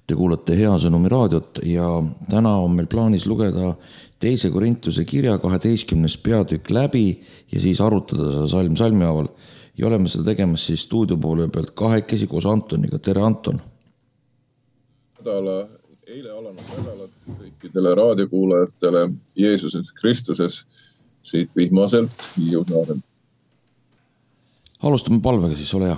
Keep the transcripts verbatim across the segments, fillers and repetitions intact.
Te kuulate Hea Sõnumi raadiot ja täna on meil plaanis lugeda teise Korintuse kirja kaheteistkümnes peatükk läbi ja siis arutada seda salm salmi haaval. Ja oleme seda tegemas siis stuudio poole pealt kahekesi koos Antoniga. Tere, Anton! Nädala, eile alanud nädalat kõikidele raadiokuulajatele Jeesuses Kristuses siit vihmaselt Hiiusaarel. Alustame palvega siis, ole hea.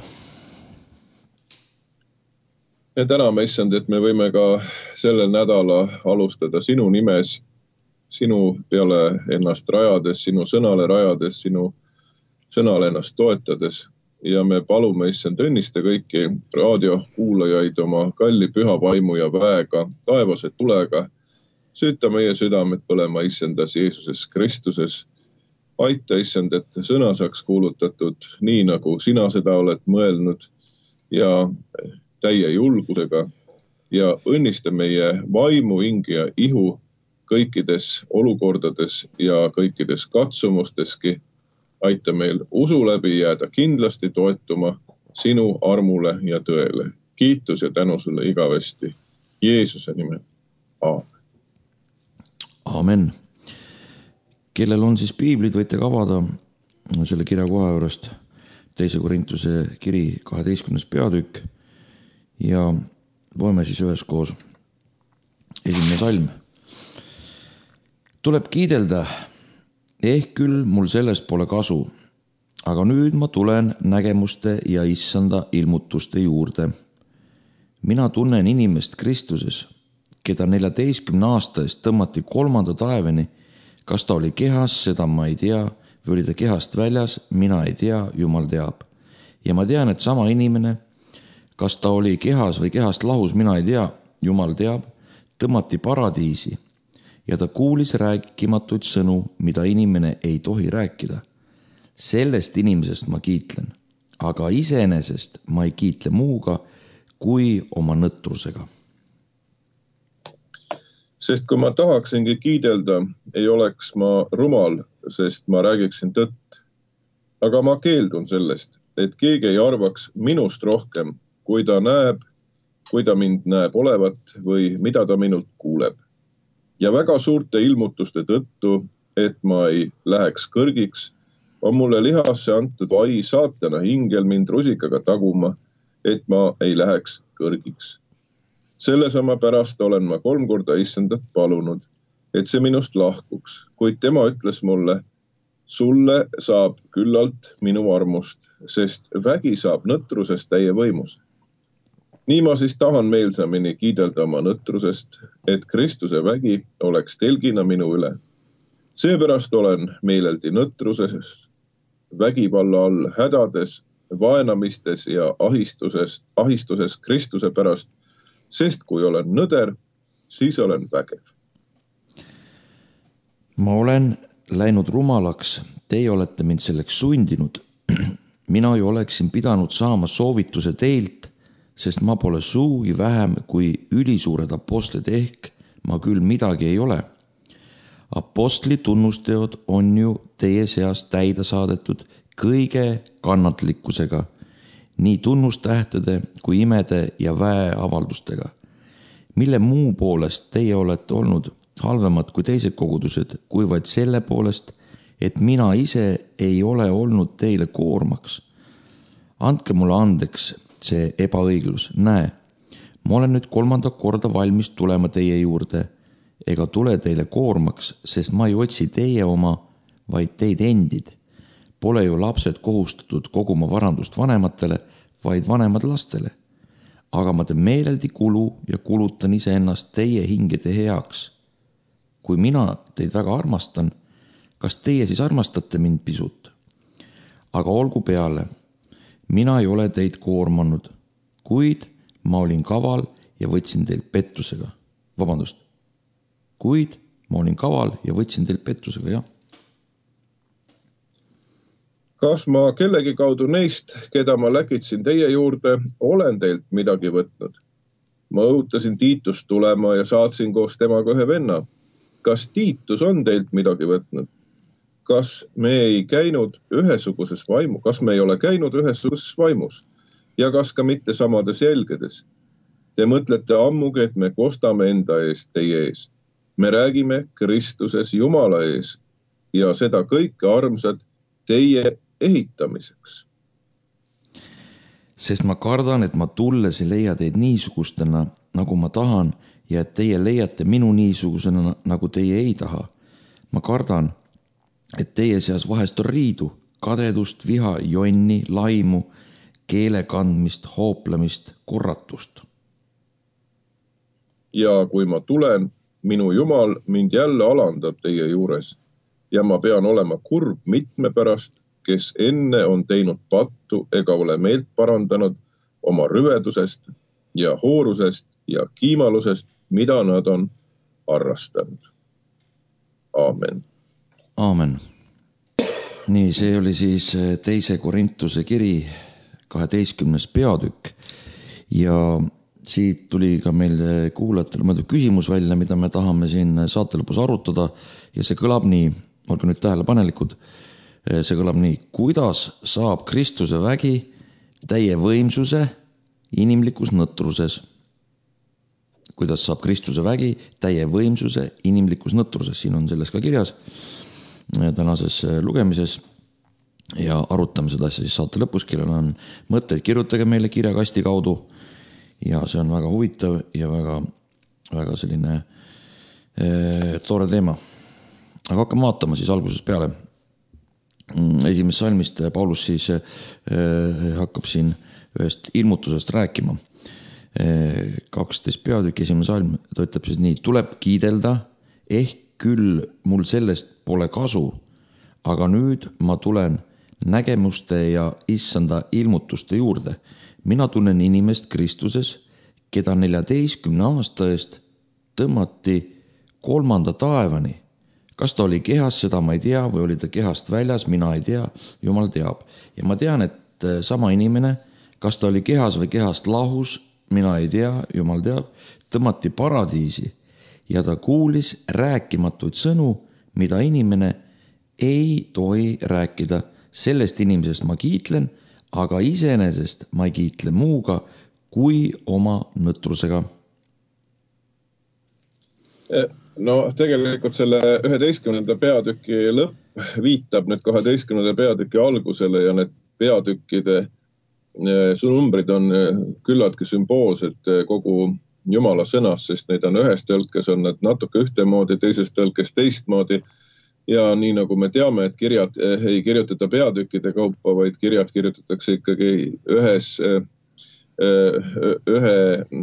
Me täname, issand, et me võime ka sellel nädala alustada sinu nimes, sinu peale ennast rajades, sinu sõnale rajades, sinu sõnale ennast toetades. Ja me palume, issand, õnnista kõiki raadiokuulajaid oma kalli püha vaimu ja väega, taevase tulega. Süüta meie südamed põlema, issandas Jeesuses Kristuses. Aita, issand, et sõna saaks kuulutatud nii, nagu sina seda oled mõelnud ja täie julgusega ja õnnista meie vaimu, hingi ja ihu kõikides olukordades ja kõikides katsumusteski. Aita meil usu läbi jääda kindlasti toetuma sinu armule ja tõele. Kiitus ja tänu sulle igavesti. Jeesuse nimel. Aamen. Aamen. Kellel on siis piiblid, võite ka avada selle kirja koha juurest teise Korintuse kiri kaheteistkümnes peatükk. Ja loeme siis üheskoos esimene salm. Tuleb kiidelda, ehk küll mul sellest pole kasu, aga nüüd ma tulen nägemuste ja issanda ilmutuste juurde. Mina tunnen inimest Kristuses, keda neljateistkümne aasta eest tõmmati kolmanda taeveni. Kas ta oli kehas, seda ma ei tea, või oli ta kehast väljas, mina ei tea, Jumal teab. Ja ma tean, et sama inimene, kas ta oli kehas või kehast lahus, mina ei tea, Jumal teab, tõmmati paradiisi ja ta kuulis rääkimatuid sõnu, mida inimene ei tohi rääkida. Sellest inimesest ma kiitlen, aga iseenesest ma ei kiitle muuga kui oma nõtrusega. Sest kui ma tahaksingi kiidelda, ei oleks ma rumal, sest ma räägiksin tõtt. Aga ma keeldun sellest, et keegi ei arvaks minust rohkem, kui ta näeb, kui ta mind näeb olevat või mida ta minult kuuleb. Ja väga suurte ilmutuste tõttu, et ma ei läheks kõrgiks, on mulle lihasse antud vai saatana hingel mind rusikaga taguma, et ma ei läheks kõrgiks. Sellesama pärast olen ma kolm korda issandat palunud, et see minust lahkuks, kuid tema ütles mulle, sulle saab küllalt minu armust, sest vägi saab nõtrusest täie võimus. Nii ma siis tahan meelsamini kiidelda oma nõtrusest, et Kristuse vägi oleks telgina minu üle. Seepärast olen meeleldi nõtrusest, vägivalla all hädades, vaenamistes ja ahistuses, ahistuses Kristuse pärast, sest kui olen nõder, siis olen vägev. Ma olen läinud rumalaks, teie olete mind selleks sundinud. Mina ju oleksin pidanud saama soovituse teilt, sest ma pole suugi vähem kui ülisuured apostlid, ehk ma küll midagi ei ole. Apostli tunnusteod on ju teie seas täida saadetud kõige kannatlikkusega, nii tunnustähtede kui imede ja väeavaldustega, mille muu poolest teie olete olnud halvemad kui teised kogudused, kui vaid selle poolest, et mina ise ei ole olnud teile koormaks. Andke mulle andeks see ebaõiglus. Näe, ma olen nüüd kolmanda korda valmis tulema teie juurde, ega tule teile koormaks, sest ma ei otsi teie oma, vaid teid endid. Pole ju lapsed kohustatud koguma varandust vanematele, vaid vanemad lastele. Aga ma teen meeleldi kulu ja kulutan iseennast teie hingede heaks. Kui mina teid väga armastan, kas teie siis armastate mind pisut? Aga olgu peale, mina ei ole teid koormanud, kuid ma olin kaval ja võtsin teilt pettusega. Vabandust, kuid ma olin kaval ja võtsin teilt pettusega, jah. Kas ma kellegi kaudu neist, keda ma läkitsin teie juurde, olen teilt midagi võtnud? Ma õhutasin Tiitust tulema ja saatsin koos temaga ühe venna. Kas Tiitus on teilt midagi võtnud? Kas me ei käinud ühesuguses vaimu? Kas me ei ole käinud ühesuguses vaimus? Ja kas ka mitte samades jälgedes? Te mõtlete ammugi, et me kostame enda eest teie ees. Me räägime Kristuses Jumala ees ja seda kõike armsad teie ehitamiseks. Sest ma kardan, et ma tulles ei leia teid niisugustena, nagu ma tahan, ja et teie leiate minu niisugusena, nagu teie ei taha. Ma kardan, et teie seas vahest on riidu, kadedust, viha, jonni, laimu, keele kandmist, hooplemist, korratust. Ja kui ma tulen, minu Jumal mind jälle alandab teie juures ja ma pean olema kurb mitme pärast, kes enne on teinud pattu ega ole meelt parandanud oma rüvedusest ja hoorusest ja kiimalusest, mida nad on harrastanud. Aamen. Aamen. Nii, see oli siis teise Korintuse kiri, kaheteistkümnes peatükk ja siit tuli ka meil kuulajatele mõeldud küsimus välja, mida me tahame siin saate lõpus arutada ja see kõlab nii, olge nüüd tähelepanelikud, see kõlab nii, kuidas saab Kristuse vägi täie võimsuse inimlikus nõtruses? Kuidas saab Kristuse vägi täie võimsuse inimlikus nõtruses? Siin on selles ka kirjas tänases lugemises ja arutame seda asja siis saate lõpus, kellel on mõtteid, kirjutage meile kirjakasti kaudu ja see on väga huvitav ja väga, väga selline eh, toore teema. Aga hakkame vaatama siis alguses peale. Esimest salmist Paulus siis eh, hakkab siin ühest ilmutusest rääkima. Eh, kaksteist peatükk, esimene salm, ta ütleb siis nii, tuleb kiidelda, ehk küll mul sellest pole kasu, aga nüüd ma tulen nägemuste ja issanda ilmutuste juurde. Mina tunnen inimest Kristuses, keda neljateistkümne aasta eest tõmmati kolmanda taevani. Kas ta oli kehas, seda ma ei tea, või oli ta kehast väljas, mina ei tea, Jumal teab. Ja ma tean, et sama inimene, kas ta oli kehas või kehast lahus, mina ei tea, Jumal teab, tõmmati paradiisi ja ta kuulis rääkimatuid sõnu, mida inimene ei tohi rääkida. Sellest inimesest ma kiitlen, aga iseenesest ma ei kiitle muuga kui oma nõtrusega. No tegelikult selle üheteistkümnenda peatüki lõpp viitab nüüd kaheteistkümnenda peatüki algusele ja need peatükkide numbrid on küllaltki sümboolsed kogu Jumala sõnas, sest neid on ühes tõlkes on need natuke ühtemoodi, teises tõlkes teistmoodi. Ja nii nagu me teame, et kirjad ei kirjutata peatükkide kaupa, vaid kirjad kirjutatakse ikkagi ühes, ühe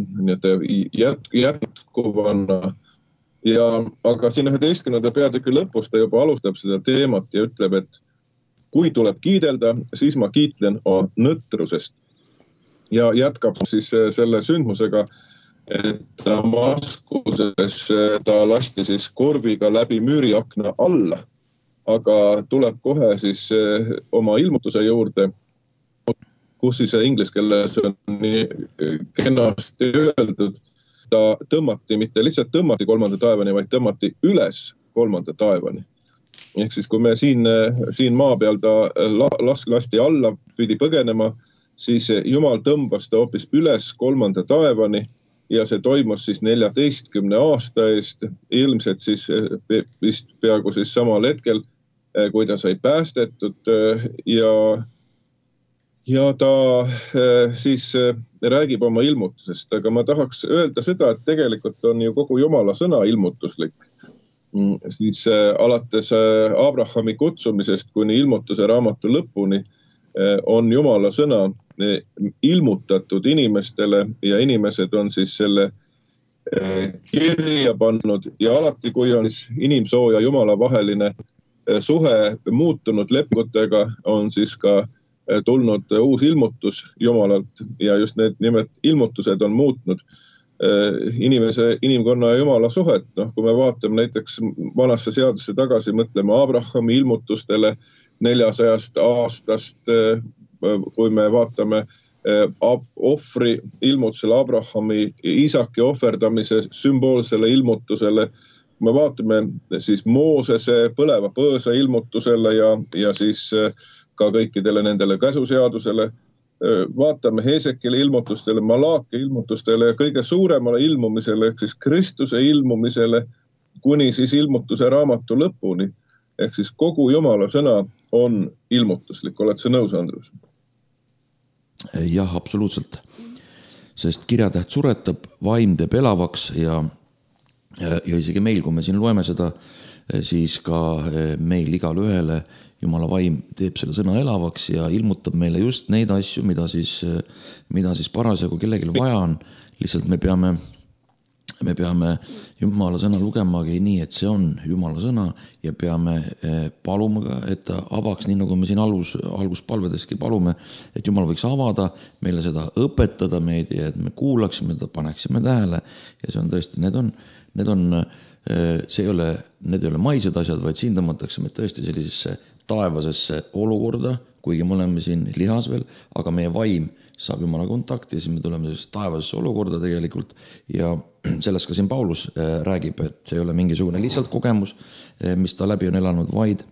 jätkuvana. Ja, aga siin üheteistkümnenda peatüki lõpus ta juba alustab seda teemat ja ütleb, et kui tuleb kiidelda, siis ma kiitlen oma nõtrusest. Ja jätkab siis selle sündmusega, et Damaskuses ta lasti siis korviga läbi müüriakna alla, aga tuleb kohe siis oma ilmutuse juurde, kus siis inglise keeles on nii kenasti öeldud, ta tõmmati, mitte lihtsalt tõmmati kolmanda taevani, vaid tõmmati üles kolmanda taevani. Ehk siis, kui me siin, siin maa peal ta las, lasti alla pidi põgenema, siis Jumal tõmbas ta hoopis üles kolmanda taevani ja see toimus siis neljateistkümne aasta eest, ilmselt siis vist peaaegu siis samal hetkel, kui ta sai päästetud ja Ja ta siis räägib oma ilmutusest, aga ma tahaks öelda seda, et tegelikult on ju kogu Jumala sõna ilmutuslik. Siis alates Abrahami kutsumisest kuni ilmutuse raamatu lõpuni on Jumala sõna ilmutatud inimestele ja inimesed on siis selle kirja pannud ja alati, kui on inimsoo ja Jumala vaheline suhe muutunud lepingutega, on siis ka tulnud uus ilmutus Jumalalt ja just need nimelt ilmutused on muutnud inimese, inimkonna ja Jumala suhet. No, kui me vaatame näiteks vanasse seadusse tagasi, mõtleme Abrahami ilmutustele neljasajast aastast, kui me vaatame ohvri ilmutusele, Abrahami Iisaki ohverdamise sümboolsele ilmutusele, me vaatame siis Moosese põleva põõsa ilmutusele ja, ja siis ka kõikidele nendele käsuseadusele vaatame Heesekeli ilmutustele, Malaaki ilmutustele ja kõige suuremale ilmumisele, ehk siis Kristuse ilmumisele kuni siis ilmutuse raamatu lõpuni. Ehk siis kogu Jumala sõna on ilmutuslik. Oled sa nõus, Andrus? Jah, absoluutselt. Sest kirjatäht suretab, vaim teeb elavaks ja, ja, ja isegi meil, kui me siin loeme seda, siis ka meil igal ühele Jumala vaim teeb selle sõna elavaks ja ilmutab meile just neid asju, mida siis, mida siis parasjagu kellelgi vaja on. Lihtsalt me peame, me peame Jumala sõna lugemagi nii, et see on Jumala sõna ja peame paluma, et ta avaks, nii nagu me siin algus, alguspalvedeski palume, et Jumal võiks avada, meile seda õpetada meid ja et me kuulaksime, ta paneksime tähele ja see on tõesti, need on, need on, see ei ole, need ei ole maised asjad, vaid siin tõmmatakse meid tõesti sellisesse taevasesse olukorda, kuigi me oleme siin lihas veel, aga meie vaim saab Jumala kontakti ja siis me tuleme sellisesse taevasesse olukorda tegelikult ja sellest ka siin Paulus räägib, et see ei ole mingisugune lihtsalt kogemus, mis ta läbi on elanud, vaid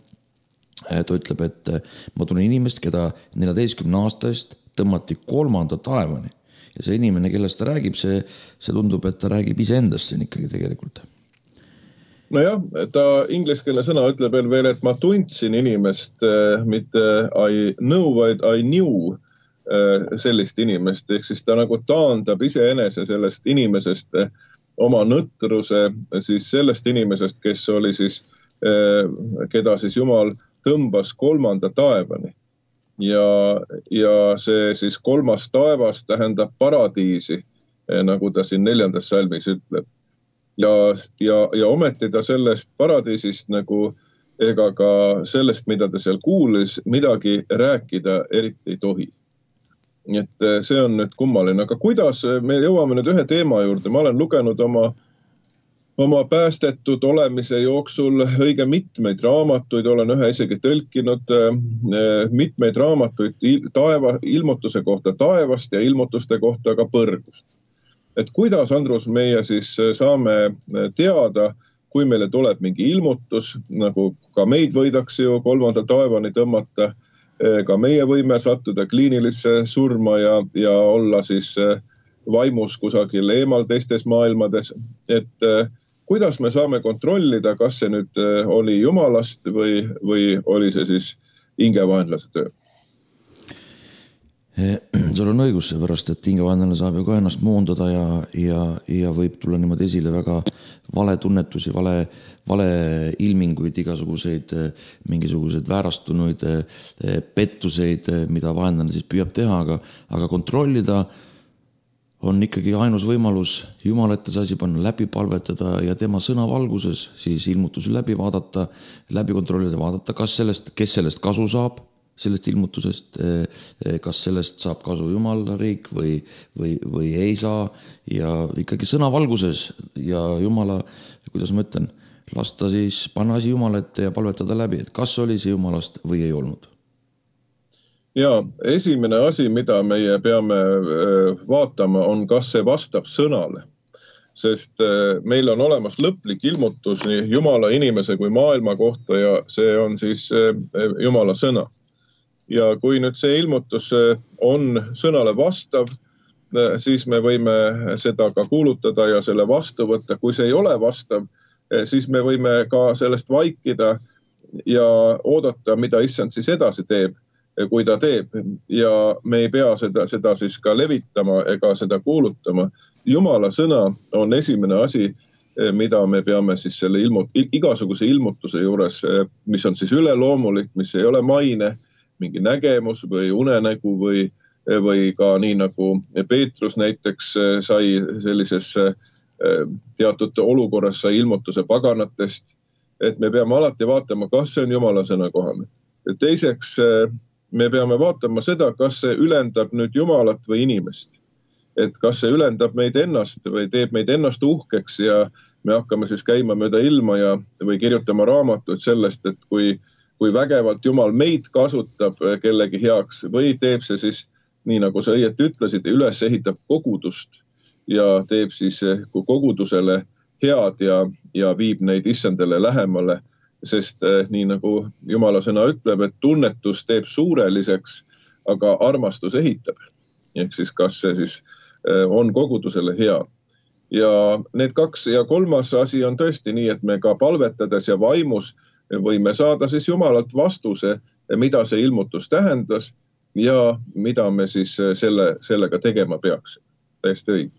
ta ütleb, et ma tunnen inimest, keda neljateistkümne aasta eest tõmmati kolmanda taevani ja see inimene, kellest ta räägib, see, see tundub, et ta räägib iseendast siin ikkagi tegelikult. Nojah, ta ingliskeelne sõna ütleb veel, et ma tundsin inimest, mitte I know, vaid I knew sellist inimest, ehk siis ta nagu taandab iseenese sellest inimesest oma nõtruse siis sellest inimesest, kes oli siis, keda siis Jumal tõmbas kolmanda taevani. Ja, ja see siis kolmas taevas tähendab paradiisi, nagu ta siin neljandas salmis ütleb. Ja, ja, ja ometi ta sellest paradiisist nagu ega ka sellest, mida ta seal kuulis, midagi rääkida eriti ei tohi. Nii et see on nüüd kummaline. Aga kuidas me jõuame nüüd ühe teema juurde? Ma olen lugenud oma, oma päästetud olemise jooksul õige mitmeid raamatuid, olen ühe isegi tõlkinud mitmeid raamatuid taeva, ilmutuse kohta taevast ja ilmutuste kohta ka põrgust. Et kuidas, Andrus, meie siis saame teada, kui meile tuleb mingi ilmutus, nagu ka meid võidaks ju kolmanda taevani tõmmata, ka meie võime sattuda kliinilisse surma ja, ja olla siis vaimus kusagil eemal teistes maailmades. Et kuidas me saame kontrollida, kas see nüüd oli Jumalast või, või oli see siis hingevaenlase töö? Sul on õigus, seepärast, et hingevaenlane saab ju ka ennast moondada ja, ja, ja võib tulla niimoodi esile väga vale tunnetusi, vale, vale ilminguid, igasuguseid mingisugused väärastunuid pettuseid, mida vaenlane siis püüab teha, aga, aga kontrollida on ikkagi ainus võimalus Jumal ette see asi panna, läbi palvetada ja tema sõna valguses siis ilmutusi läbi vaadata, läbi kontrollida, vaadata, kas sellest, kes sellest kasu saab, sellest ilmutusest, kas sellest saab kasu Jumala riik või, või, või ei saa ja ikkagi sõna valguses ja Jumala, kuidas ma ütlen, lasta siis panna asi Jumala ette ja palvetada läbi, et kas oli see Jumalast või ei olnud. Ja esimene asi, mida meie peame vaatama, on kas see vastab sõnale. Sest meil on olemas lõplik ilmutus nii Jumala inimese kui maailma kohta ja see on siis Jumala sõna. Ja kui nüüd see ilmutus on sõnale vastav, siis me võime seda ka kuulutada ja selle vastu võtta. Kui see ei ole vastav, siis me võime ka sellest vaikida ja oodata, mida issand siis edasi teeb, kui ta teeb. Ja me ei pea seda, seda siis ka levitama ega seda kuulutama. Jumala sõna on esimene asi, mida me peame siis selle ilmut, igasuguse ilmutuse juures, mis on siis üleloomulik, mis ei ole maine, mingi nägemus või unenägu või, või ka nii nagu Peetrus näiteks sai sellises teatud olukorras sai ilmutuse paganatest, et me peame alati vaatama, kas see on Jumala sõna kohane. Teiseks, me peame vaatama seda, kas see ülendab nüüd Jumalat või inimest. Et kas see ülendab meid ennast või teeb meid ennast uhkeks ja me hakkame siis käima mööda ilma ja, või kirjutama raamatuid sellest, et kui kui vägevalt Jumal meid kasutab kellegi heaks või teeb see siis, nii nagu sa õieti ütlesid, üles ehitab kogudust ja teeb siis kogudusele head ja, ja viib neid issandele lähemale, sest nii nagu Jumala sõna ütleb, et tunnetus teeb suureliseks, aga armastus ehitab. Ehk siis kas see siis on kogudusele hea. Ja need kaks ja kolmas asi on tõesti nii, et me ka palvetades ja vaimus võime saada siis Jumalalt vastuse, mida see ilmutus tähendas ja mida me siis selle, sellega tegema peaks. Täiesti õige.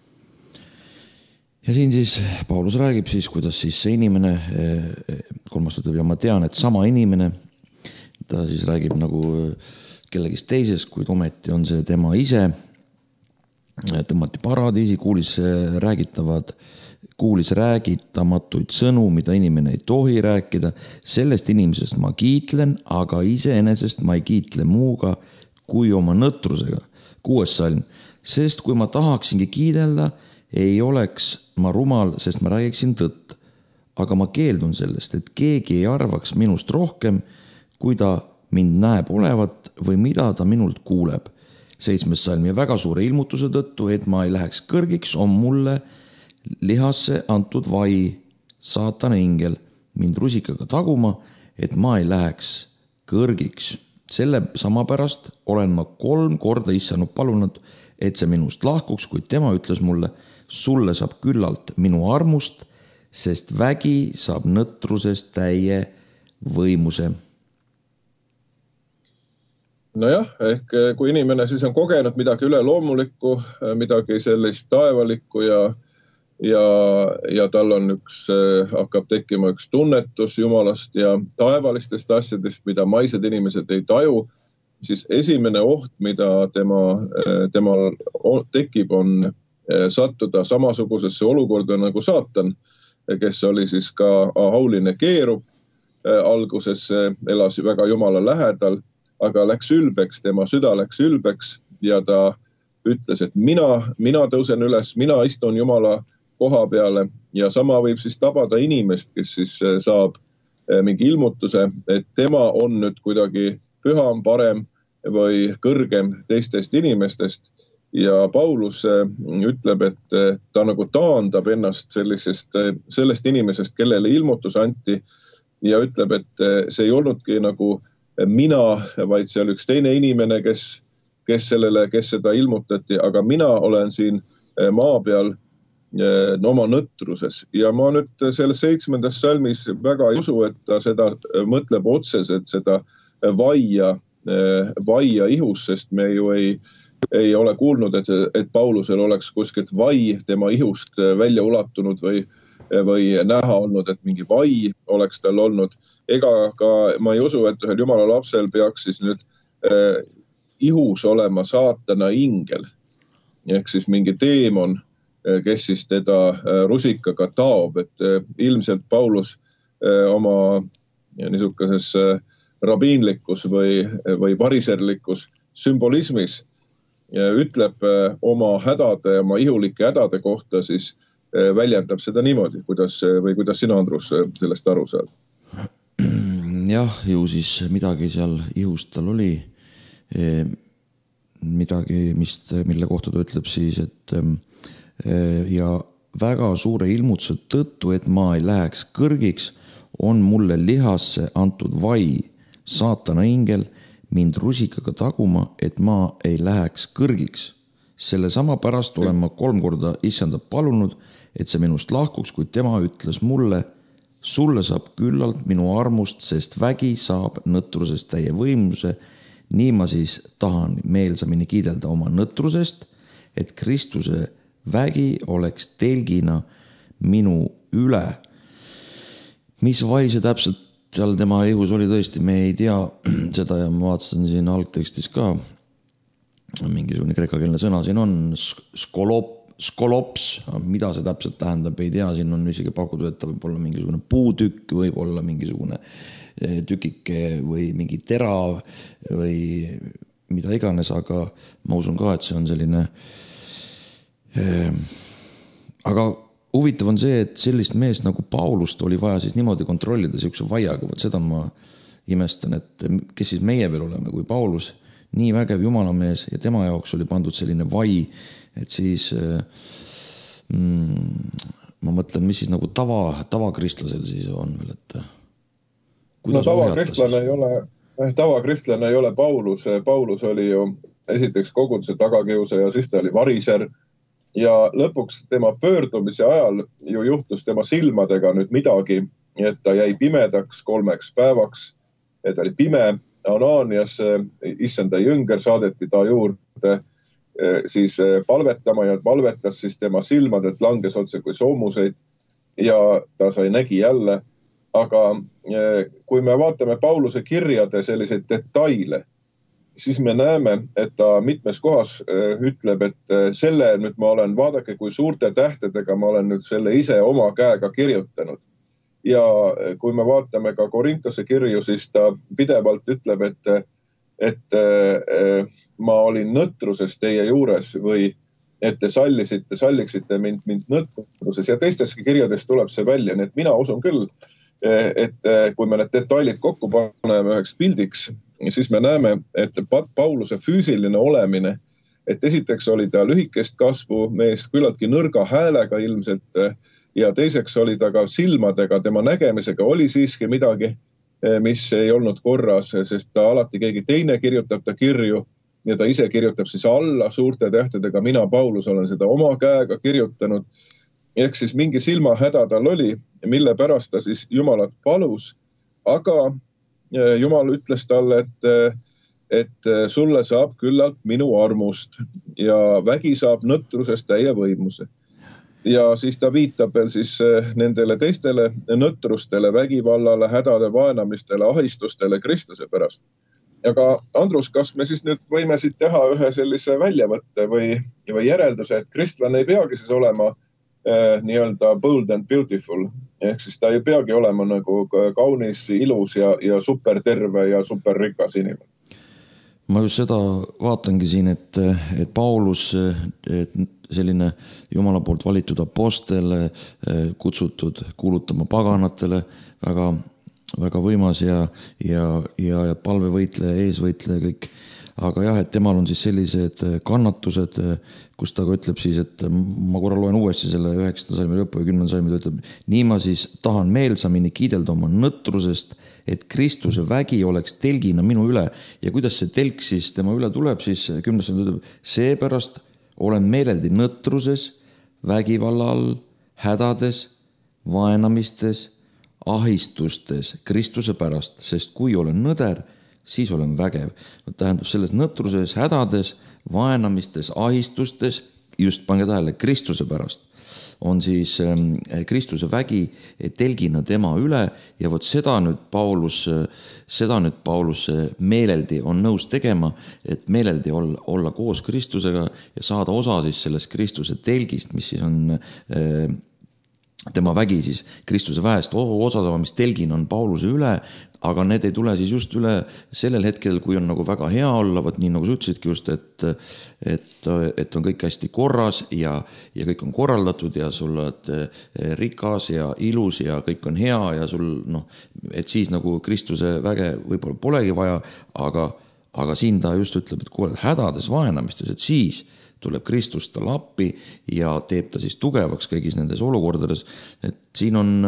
Ja siin siis Paulus räägib siis, kuidas siis see inimene, kolmas ütleb, ja ma tean, et sama inimene, ta siis räägib nagu kellegist teisest, kuid ometi on see tema ise, tõmmati paradiisi, kuulis räägitavad, kuulis räägitamatuid sõnu, mida inimene ei tohi rääkida. Sellest inimesest ma kiitlen, aga iseenesest ma ei kiitle muuga kui oma nõtrusega. Kuues salm. Sest kui ma tahaksingi kiidelda, ei oleks ma rumal, sest ma räägiksin tõtt. Aga ma keeldun sellest, et keegi ei arvaks minust rohkem, kui ta mind näeb olevat või mida ta minult kuuleb. Seitsmes salm. Ja väga suure ilmutuse tõttu, et ma ei läheks kõrgiks, on mulle lihasse antud vai, saatana ingel, mind rusikaga taguma, et ma ei läheks kõrgiks. Selle sama pärast olen ma kolm korda issanud palunud, et see minust lahkuks, kuid tema ütles mulle, sulle saab küllalt minu armust, sest vägi saab nõtrusest täie võimuse. Nojah, ehk kui inimene siis on kogenud midagi üle loomulikku, midagi sellist taevalikku ja, ja, ja tal on üks, hakkab tekkima üks tunnetus Jumalast ja taevalistest asjadest, mida maised inimesed ei taju, siis esimene oht, mida tema, temal tekib, on sattuda samasugusesse olukorda nagu saatan, kes oli siis ka hauline keerub, alguses elas väga Jumala lähedal, aga läks ülbeks, tema süda läks ülbeks ja ta ütles, et mina, mina tõusen üles, mina istun Jumala koha peale ja sama võib siis tabada inimest, kes siis saab mingi ilmutuse, et tema on nüüd kuidagi püham, parem või kõrgem teistest inimestest. Ja Paulus ütleb, et ta nagu taandab ennast sellisest, sellest inimesest, kellele ilmutus anti ja ütleb, et see ei olnudki nagu mina, vaid see oli üks teine inimene, kes, kes, sellele, kes seda ilmutati, aga mina olen siin maa peal no, oma nõtruses. Ja ma nüüd selles seitsmendas salmis väga ei usu, et ta seda mõtleb otseselt seda vaia, vaia ihus, sest me ju ei ei ole kuulnud, et, et Paulusel oleks kuskilt vai tema ihust välja ulatunud või, või näha olnud, et mingi vai oleks tal olnud. Ega ka ma ei usu, et ühel Jumala lapsel peaks siis nüüd eh, ihus olema saatana ingel. Ehk siis mingi teemon, kes siis teda rusikaga taob, et eh, ilmselt Paulus eh, oma niisukeses eh, rabiinlikus või, või variserlikus sümbolismis ja ütleb oma hädade ja oma ihulike hädade kohta, siis väljendab seda niimoodi, kuidas, või kuidas sina, Andrus, sellest aru saad? Jah, ju siis midagi seal ihust tal oli, midagi, mis, mille kohta ta ütleb siis, et ja väga suure ilmutuse tõttu, et ma ei läheks kõrgiks, on mulle lihasse antud vai, saatana ingel, mind rusikaga taguma, et ma ei läheks kõrgiks. Selle sama pärast olen ma kolm korda issanda palunud, et see minust lahkuks, kuid tema ütles mulle, sulle saab küllalt minu armust, sest vägi saab nõtrusest täie võimuse. Nii ma siis tahan meelsamini kiidelda oma nõtrusest, et Kristuse vägi oleks telgina minu üle. Mis vai see täpselt seal tema ihus oli tõesti, me ei tea seda ja ma vaatasin siin algtekstis ka, mingisugune kreekakeelne sõna siin on, skolop, skolops, mida see täpselt tähendab, ei tea, siin on isegi pakutud, et ta võib olla mingisugune puutükk, võib olla mingisugune tükike või mingi terav või mida iganes, aga ma usun ka, et see on selline aga huvitav on see, et sellist meest nagu Paulust oli vaja siis niimoodi kontrollida siukse vaiaga, võt seda ma imestan, et kes siis meie veel oleme, kui Paulus nii vägev jumalamees ja tema jaoks oli pandud selline vai, et siis mm, ma mõtlen, mis siis nagu tava, tavakristlasel siis on veel, et no tavakristlane ei ole, Tavakristlane ei ole Paulus. Paulus oli ju esiteks koguduse tagakiusa ja siis ta oli variser. Ja lõpuks tema pöördumise ajal ju juhtus tema silmadega nüüd midagi, et ta jäi pimedaks kolmeks päevaks. Et oli pime. Ananias, issanda jünger, saadeti ta juurde siis palvetama ja palvetas siis tema silmadelt langes otse kui soomuseid ja ta sai nägi jälle. Aga kui me vaatame Pauluse kirjade selliseid detaile, siis me näeme, et ta mitmes kohas ütleb, et selle nüüd ma olen, vaadake kui suurte tähtedega ma olen nüüd selle ise oma käega kirjutanud. Ja kui me vaatame ka Korintose kirju, siis ta pidevalt ütleb, et, et ma olin nõtruses teie juures või et te sallisite, salliksite mind, mind nõtruses. Ja teisteski kirjades tuleb see välja. Nii et mina usun küll, et kui me need detailid kokku paneme üheks pildiks, siis me näeme, et Pauluse füüsiline olemine, et esiteks oli ta lühikest kasvu mees, küllaltki nõrga häälega ilmselt, ja teiseks oli ta ka silmadega, tema nägemisega oli siiski midagi, mis ei olnud korras, sest ta alati keegi teine kirjutab ta kirju ja ta ise kirjutab siis alla suurte tähtedega. Mina, Paulus, olen seda oma käega kirjutanud. Ehk siis mingi silmahäda tal oli, mille pärast ta siis Jumalat palus, aga Jumal ütles talle, et, et sulle saab küllalt minu armust ja vägi saab nõtrusest täie võimuse. Ja siis ta viitab veel siis nendele teistele nõtrustele, vägivallale, hädade, vaenamistele, ahistustele Kristuse pärast. Aga Andrus, kas me siis nüüd võime siit teha ühe sellise väljavõtte või, või järelduse, et kristlane ei peagi siis olema eh, nii-öelda bold and beautiful. Ehk siis ta ei peagi olema nagu kaunis, ilus ja, ja superterve ja superrikas inimene. Ma just seda vaatangi siin, et, et Paulus, et selline Jumala poolt valitud apostel, kutsutud kuulutama paganatele, väga, väga võimas ja, ja, ja, ja palvevõitleja, eesvõitleja kõik. Aga jah, et temal on siis sellised kannatused, kus ta ka ütleb siis, et ma korra loen uuesti selle üheksanda salmi lõppu ja kümnenda salmi, ta ütleb, nii ma siis tahan meelsamini kiidelda oma nõtrusest, et Kristuse vägi oleks telgina minu üle. Ja kuidas see telk siis tema üle tuleb, siis kümnes salmi ütleb, seepärast olen meeleldi nõtruses, vägivalla all, hädades, vaenamistes, ahistustes Kristuse pärast, sest kui olen nõder, siis olen vägev. Tähendab selles nõtruses, hädades, vaenamistes, ahistustes, just pange tähele, Kristuse pärast on siis Kristuse vägi telgina tema üle ja vot seda nüüd Paulus, seda nüüd Paulus meeleldi on nõus tegema, et meeleldi olla, olla koos Kristusega ja saada osa siis sellest Kristuse telgist, mis siis on tema vägi siis Kristuse väest osasama, mis telgin on Pauluse üle, aga need ei tule siis just üle sellel hetkel, kui on nagu väga hea olla, võt nii nagu sa ütlesidki just, et, et, et on kõik hästi korras ja, ja kõik on korraldatud ja sul oled rikas ja ilus ja kõik on hea ja sul, noh, et siis nagu Kristuse väge võib-olla polegi vaja, aga, aga siin ta just ütleb, et kuule, hädades vaenamistes, et siis tuleb Kristus tal appi ja teeb ta siis tugevaks kõigis nendes olukordades. Et siin on,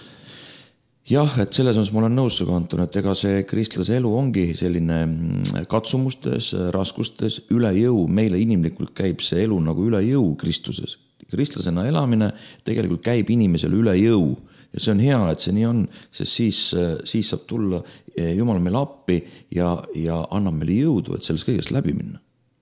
jah, et selles on, ma olen nõus suga, Anton, et ega see kristlase elu ongi selline katsumustes, raskustes, üle jõu. Meile inimlikult käib see elu nagu üle jõu Kristuses. Kristlasena elamine tegelikult käib inimesele üle jõu. Ja see on hea, et see nii on, sest siis, siis saab tulla Jumal meile appi ja, ja annab meile jõudu, et sellest kõigest läbi minna.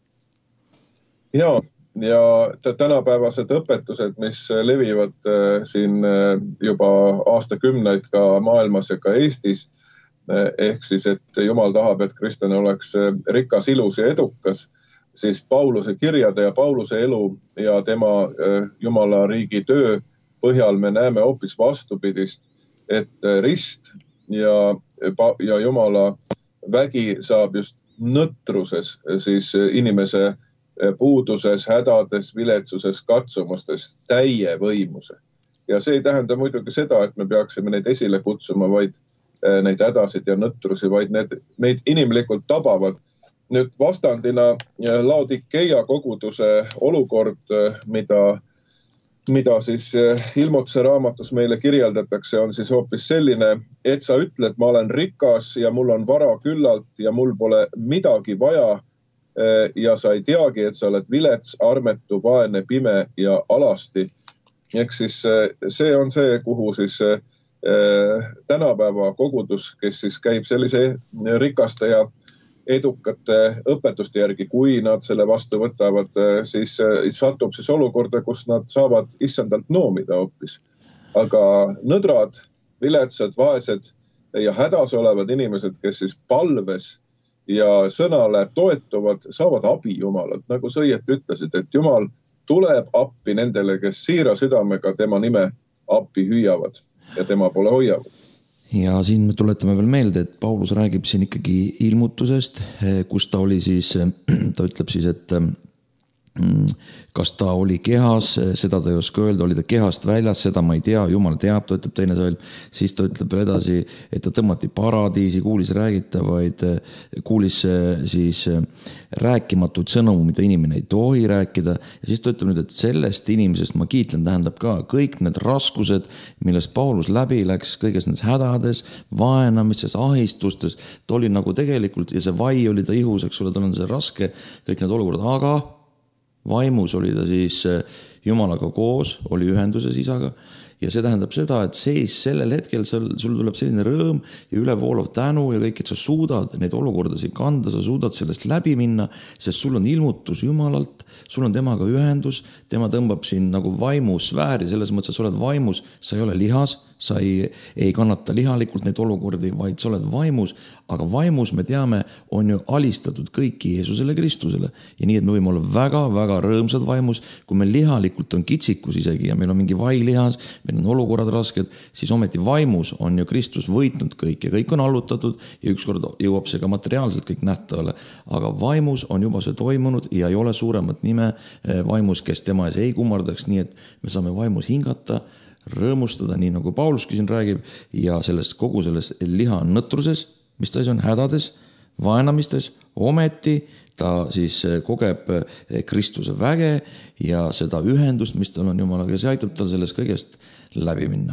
Ja, ja tänapäevased õpetused, mis levivad siin juba aastakümneid ka maailmas ja ka Eestis, ehk siis, et Jumal tahab, et kristlane oleks rikas, ilus ja edukas, siis Pauluse kirjade ja Pauluse elu ja tema Jumala riigi töö põhjal me näeme hoopis vastupidist, et rist ja, ja Jumala vägi saab just nõtruses siis inimese puuduses, hädades, viletsuses, katsumustes täie võimuse. Ja see ei tähenda muidugi seda, et me peaksime neid esile kutsuma, vaid neid hädasid ja nõtrusi, vaid need, neid inimlikult tabavad. Nüüd vastandina Laodikeia koguduse olukord, mida mida siis ilmutuse raamatus meile kirjeldatakse, on siis hoopis selline, et sa ütled, ma olen rikas ja mul on vara küllalt ja mul pole midagi vaja ja sa ei teagi, et sa oled vilets, armetu, vaene, pime ja alasti. Ehk siis see on see, kuhu siis tänapäeva kogudus, kes siis käib sellise rikaste ja edukate õpetuste järgi, kui nad selle vastu võtavad, siis satub siis olukorda, kus nad saavad issandalt noomida hoopis. Aga nõdrad, viletsad, vaesed ja hädas olevad inimesed, kes siis palves ja sõnale toetuvad, saavad abi Jumalalt. Nagu sa õieti ütlesid, et Jumal tuleb appi nendele, kes siira südamega tema nime appi hüüavad ja tema pole hoiavad. Ja siin me tuletame veel meelde, et Paulus räägib siin ikkagi ilmutusest, kus ta oli siis, ta ütleb siis, et kas ta oli kehas, seda ta ei oska öelda, oli ta kehast väljas, seda ma ei tea, Jumal teab, ta ütleb teine salm. Siis ta ütleb veel edasi, et ta tõmmati paradiisi, kuulis räägitavaid, kuulis siis rääkimatud sõnumu, mida inimene ei tohi rääkida. Ja siis ta ütleb nüüd, et sellest inimesest ma kiitlen, tähendab ka kõik need raskused, millest Paulus läbi läks, kõiges nendes hädades, vaenamistes, ahistustes. Ta oli nagu tegelikult, ja see vai oli ta ihus, eks ole, tal on see raske, kõik need olukorrad, aga vaimus oli ta siis Jumalaga koos, oli ühenduses isaga ja see tähendab seda, et seis sellel hetkel sul, sul tuleb selline rõõm ja ülevoolav tänu ja kõik, et sa suudad neid olukordasid kanda, sa suudad sellest läbi minna, sest sul on ilmutus Jumalalt, sul on temaga ühendus, tema tõmbab sind nagu vaimusfääri, selles mõttes, et sa oled vaimus, sa ei ole lihas, sa ei, ei kannata lihalikult neid olukordi, vaid sa oled vaimus, aga vaimus, me teame, on ju alistatud kõiki Jeesusele Kristusele ja nii, et me võime olla väga, väga rõõmsad vaimus, kui meil lihalikult on kitsikus isegi ja meil on mingi vai lihas, meil on olukorrad rasked, siis ometi vaimus on ju Kristus võitnud kõik ja kõik on allutatud ja ükskord jõuab see ka materiaalselt kõik nähtavale, aga vaimus on juba see toimunud ja ei ole suuremat nime vaimus, kes tema ees ei kummardaks, nii et me saame vaimus hingata, rõõmustada, nii nagu Pauluski siin räägib ja sellest kogu selles liha nõtruses, mis ta siis on hädades, vaenamistes, ometi ta siis kogeb Kristuse väge ja seda ühendust, mis tal on Jumalaga ja see aitab tal sellest kõigest läbi minna.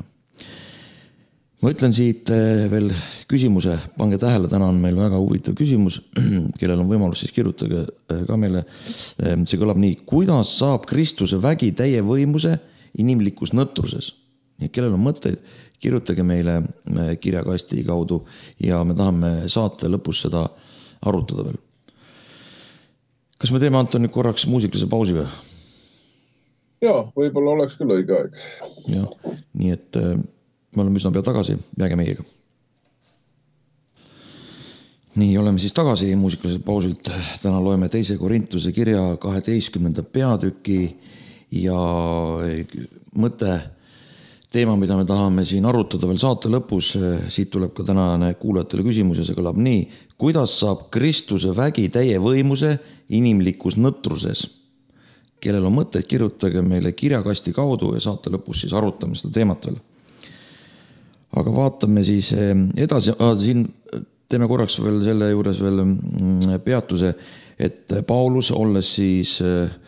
Ma ütlen siit veel küsimuse, pange tähele, täna on meil väga huvitav küsimus, kellel on võimalus siis kirjutage ka meile. See kõlab nii, kuidas saab Kristuse vägi täie võimuse inimlikus nõtruses? Ja kellel on mõtteid, kirjutage meile kirjakasti kaudu ja me tahame saate lõpus seda arutada veel. Kas me teeme, Anton, nüüd korraks muusikalise pausi või? Jaa, võib-olla oleks küll õige aeg. Ja, nii et me oleme üsna pea tagasi, jääge meiega. Nii, oleme siis tagasi muusikalisel pausilt. Täna loeme teise Korintuse kirja kaheteistkümnenda peatüki ja mõte, teema, mida me tahame siin arutada veel saate lõpus, siit tuleb ka tänane kuulajatele küsimus ja see kõlab nii. Kuidas saab Kristuse vägi täie võimuse inimlikus nõtruses? Kellel on mõtteid, kirjutage meile kirjakasti kaudu ja saate lõpus siis arutame seda teemat veel. Aga vaatame siis edasi, siin teeme korraks veel selle juures veel peatuse, et Paulus olles siis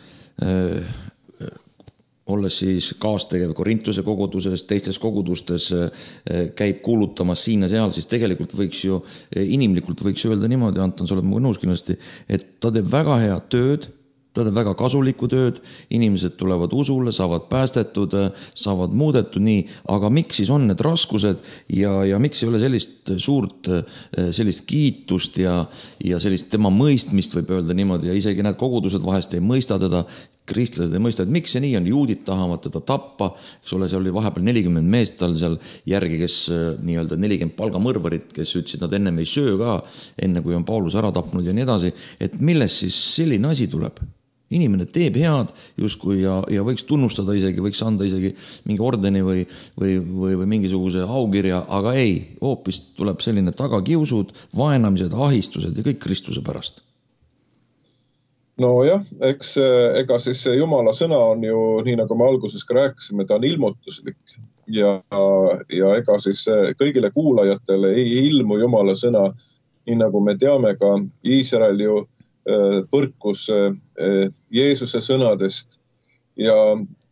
olles siis kaastegev Korintuse koguduses, teistes kogudustes käib kuulutamas siin ja seal, siis tegelikult võiks ju, inimlikult võiks öelda niimoodi, Anton, sa oled muga nõus kindlasti, et ta teeb väga head tööd, ta teeb väga kasulikku tööd, inimesed tulevad usule, saavad päästetud, saavad muudetud nii, aga miks siis on need raskused ja, ja miks ei ole sellist suurt sellist kiitust ja, ja sellist tema mõistmist võib öelda niimoodi ja isegi need kogudused vahest ei mõista teda, kristlased ei mõista, et miks see nii on, juudid tahavad teda tappa, eks ole, see oli vahepeal nelikümmend meest tal seal järgi, kes nii-öelda nelikümmend palgamõrvarit, kes ütlesid, nad ennem ei söö ka, enne kui on Paulus ära tapnud ja nii edasi, et millest siis selline asi tuleb? Inimene teeb head justkui ja, ja võiks tunnustada isegi, võiks anda isegi mingi ordeni või, või, või, või mingisuguse aukirja, aga ei, hoopis tuleb selline tagakiusud, vaenamised, ahistused ja kõik Kristuse pärast. No jah, eks ega siis Jumala sõna on ju, nii nagu me alguses ka rääkisime, ta on ilmutuslik ja, ja ega siis kõigile kuulajatele ei ilmu Jumala sõna, nii nagu me teame ka Iisrael ju põrkus Jeesuse sõnadest ja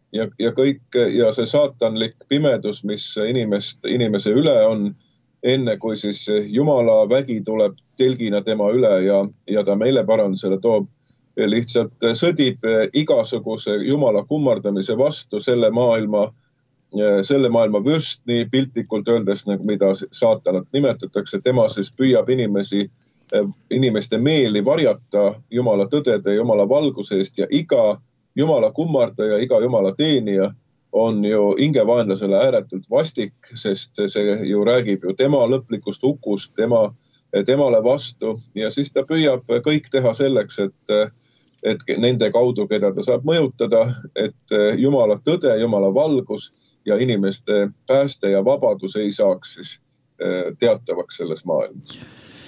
ja, ja kõik ja see saatanlik pimedus, mis inimest, inimese üle on, enne kui siis Jumala vägi tuleb telgina tema üle ja, ja ta meeleparandusele toob, lihtsalt sõdib igasuguse Jumala kummardamise vastu selle maailma, selle maailma vürst, nii piltlikult öeldes, nagu mida saatanat nimetatakse. Tema siis püüab inimesi, inimeste meeli varjata Jumala tõdede, Jumala valguse eest ja iga Jumala kummardaja, iga Jumala teenija on ju hingevaenlasele ääretult vastik, sest see ju räägib ju tema lõplikust hukust, tema, temale vastu ja siis ta püüab kõik teha selleks, et, et nende kaudu, keda ta saab mõjutada, et Jumala tõde, Jumala valgus ja inimeste pääste ja vabadus ei saaks siis teatavaks selles maailmas.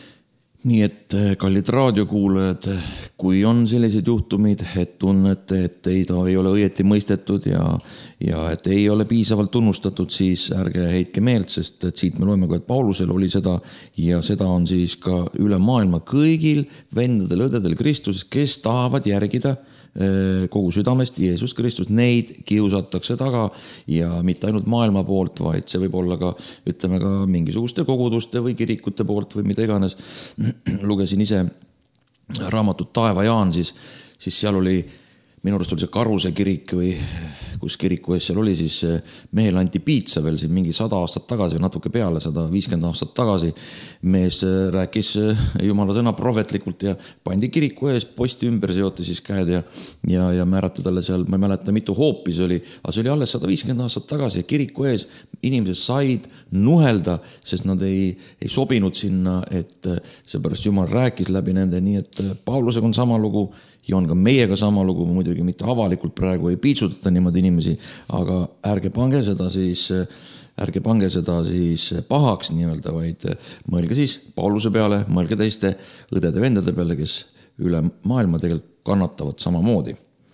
Nii et kallid raadiokuulajad, kui on sellised juhtumid, et tunnete, et teid ei ole õieti mõistetud ja, ja et ei ole piisavalt tunnustatud, siis ärge heitke meelt, sest et siit me loeme ka, et Paulusel oli seda ja seda on siis ka üle maailma kõigil vendadel, õdedel Kristuses, kes tahavad järgida kogu südamest Jeesus Kristus, neid kiusatakse taga ja mitte ainult maailma poolt, vaid see võib olla ka, ütleme ka mingisuguste koguduste või kirikute poolt või mida iganes. Lugesin ise raamatut Taeva Jaan, siis, siis seal oli, minu arust oli see Karuse kirik või kus kiriku ees seal oli, siis mehel anti piitsa veel siin mingi sada aastat tagasi või natuke peale, sada viiskümmend aastat tagasi. Mees rääkis Jumala sõna prohvetlikult ja pandi kiriku ees, posti ümber seoti siis käed ja, ja, ja määrati talle seal, ma ei mäleta, mitu hoopi see oli, aga see oli alles sada viiskümmend aastat tagasi ja kiriku ees inimesed said nuhelda, sest nad ei, ei sobinud sinna, et seepärast Jumal rääkis läbi nende, nii et Paulusega on sama lugu ja on ka meiega sama lugu, muidugi mitte avalikult praegu ei piitsutata niimoodi inimesi, aga ärge pange seda siis, ärge pange seda siis pahaks nii-öelda, vaid mõelge siis Pauluse peale, mõelge teiste õdede vendade peale, kes üle maailma tegelikult kannatavad samamoodi.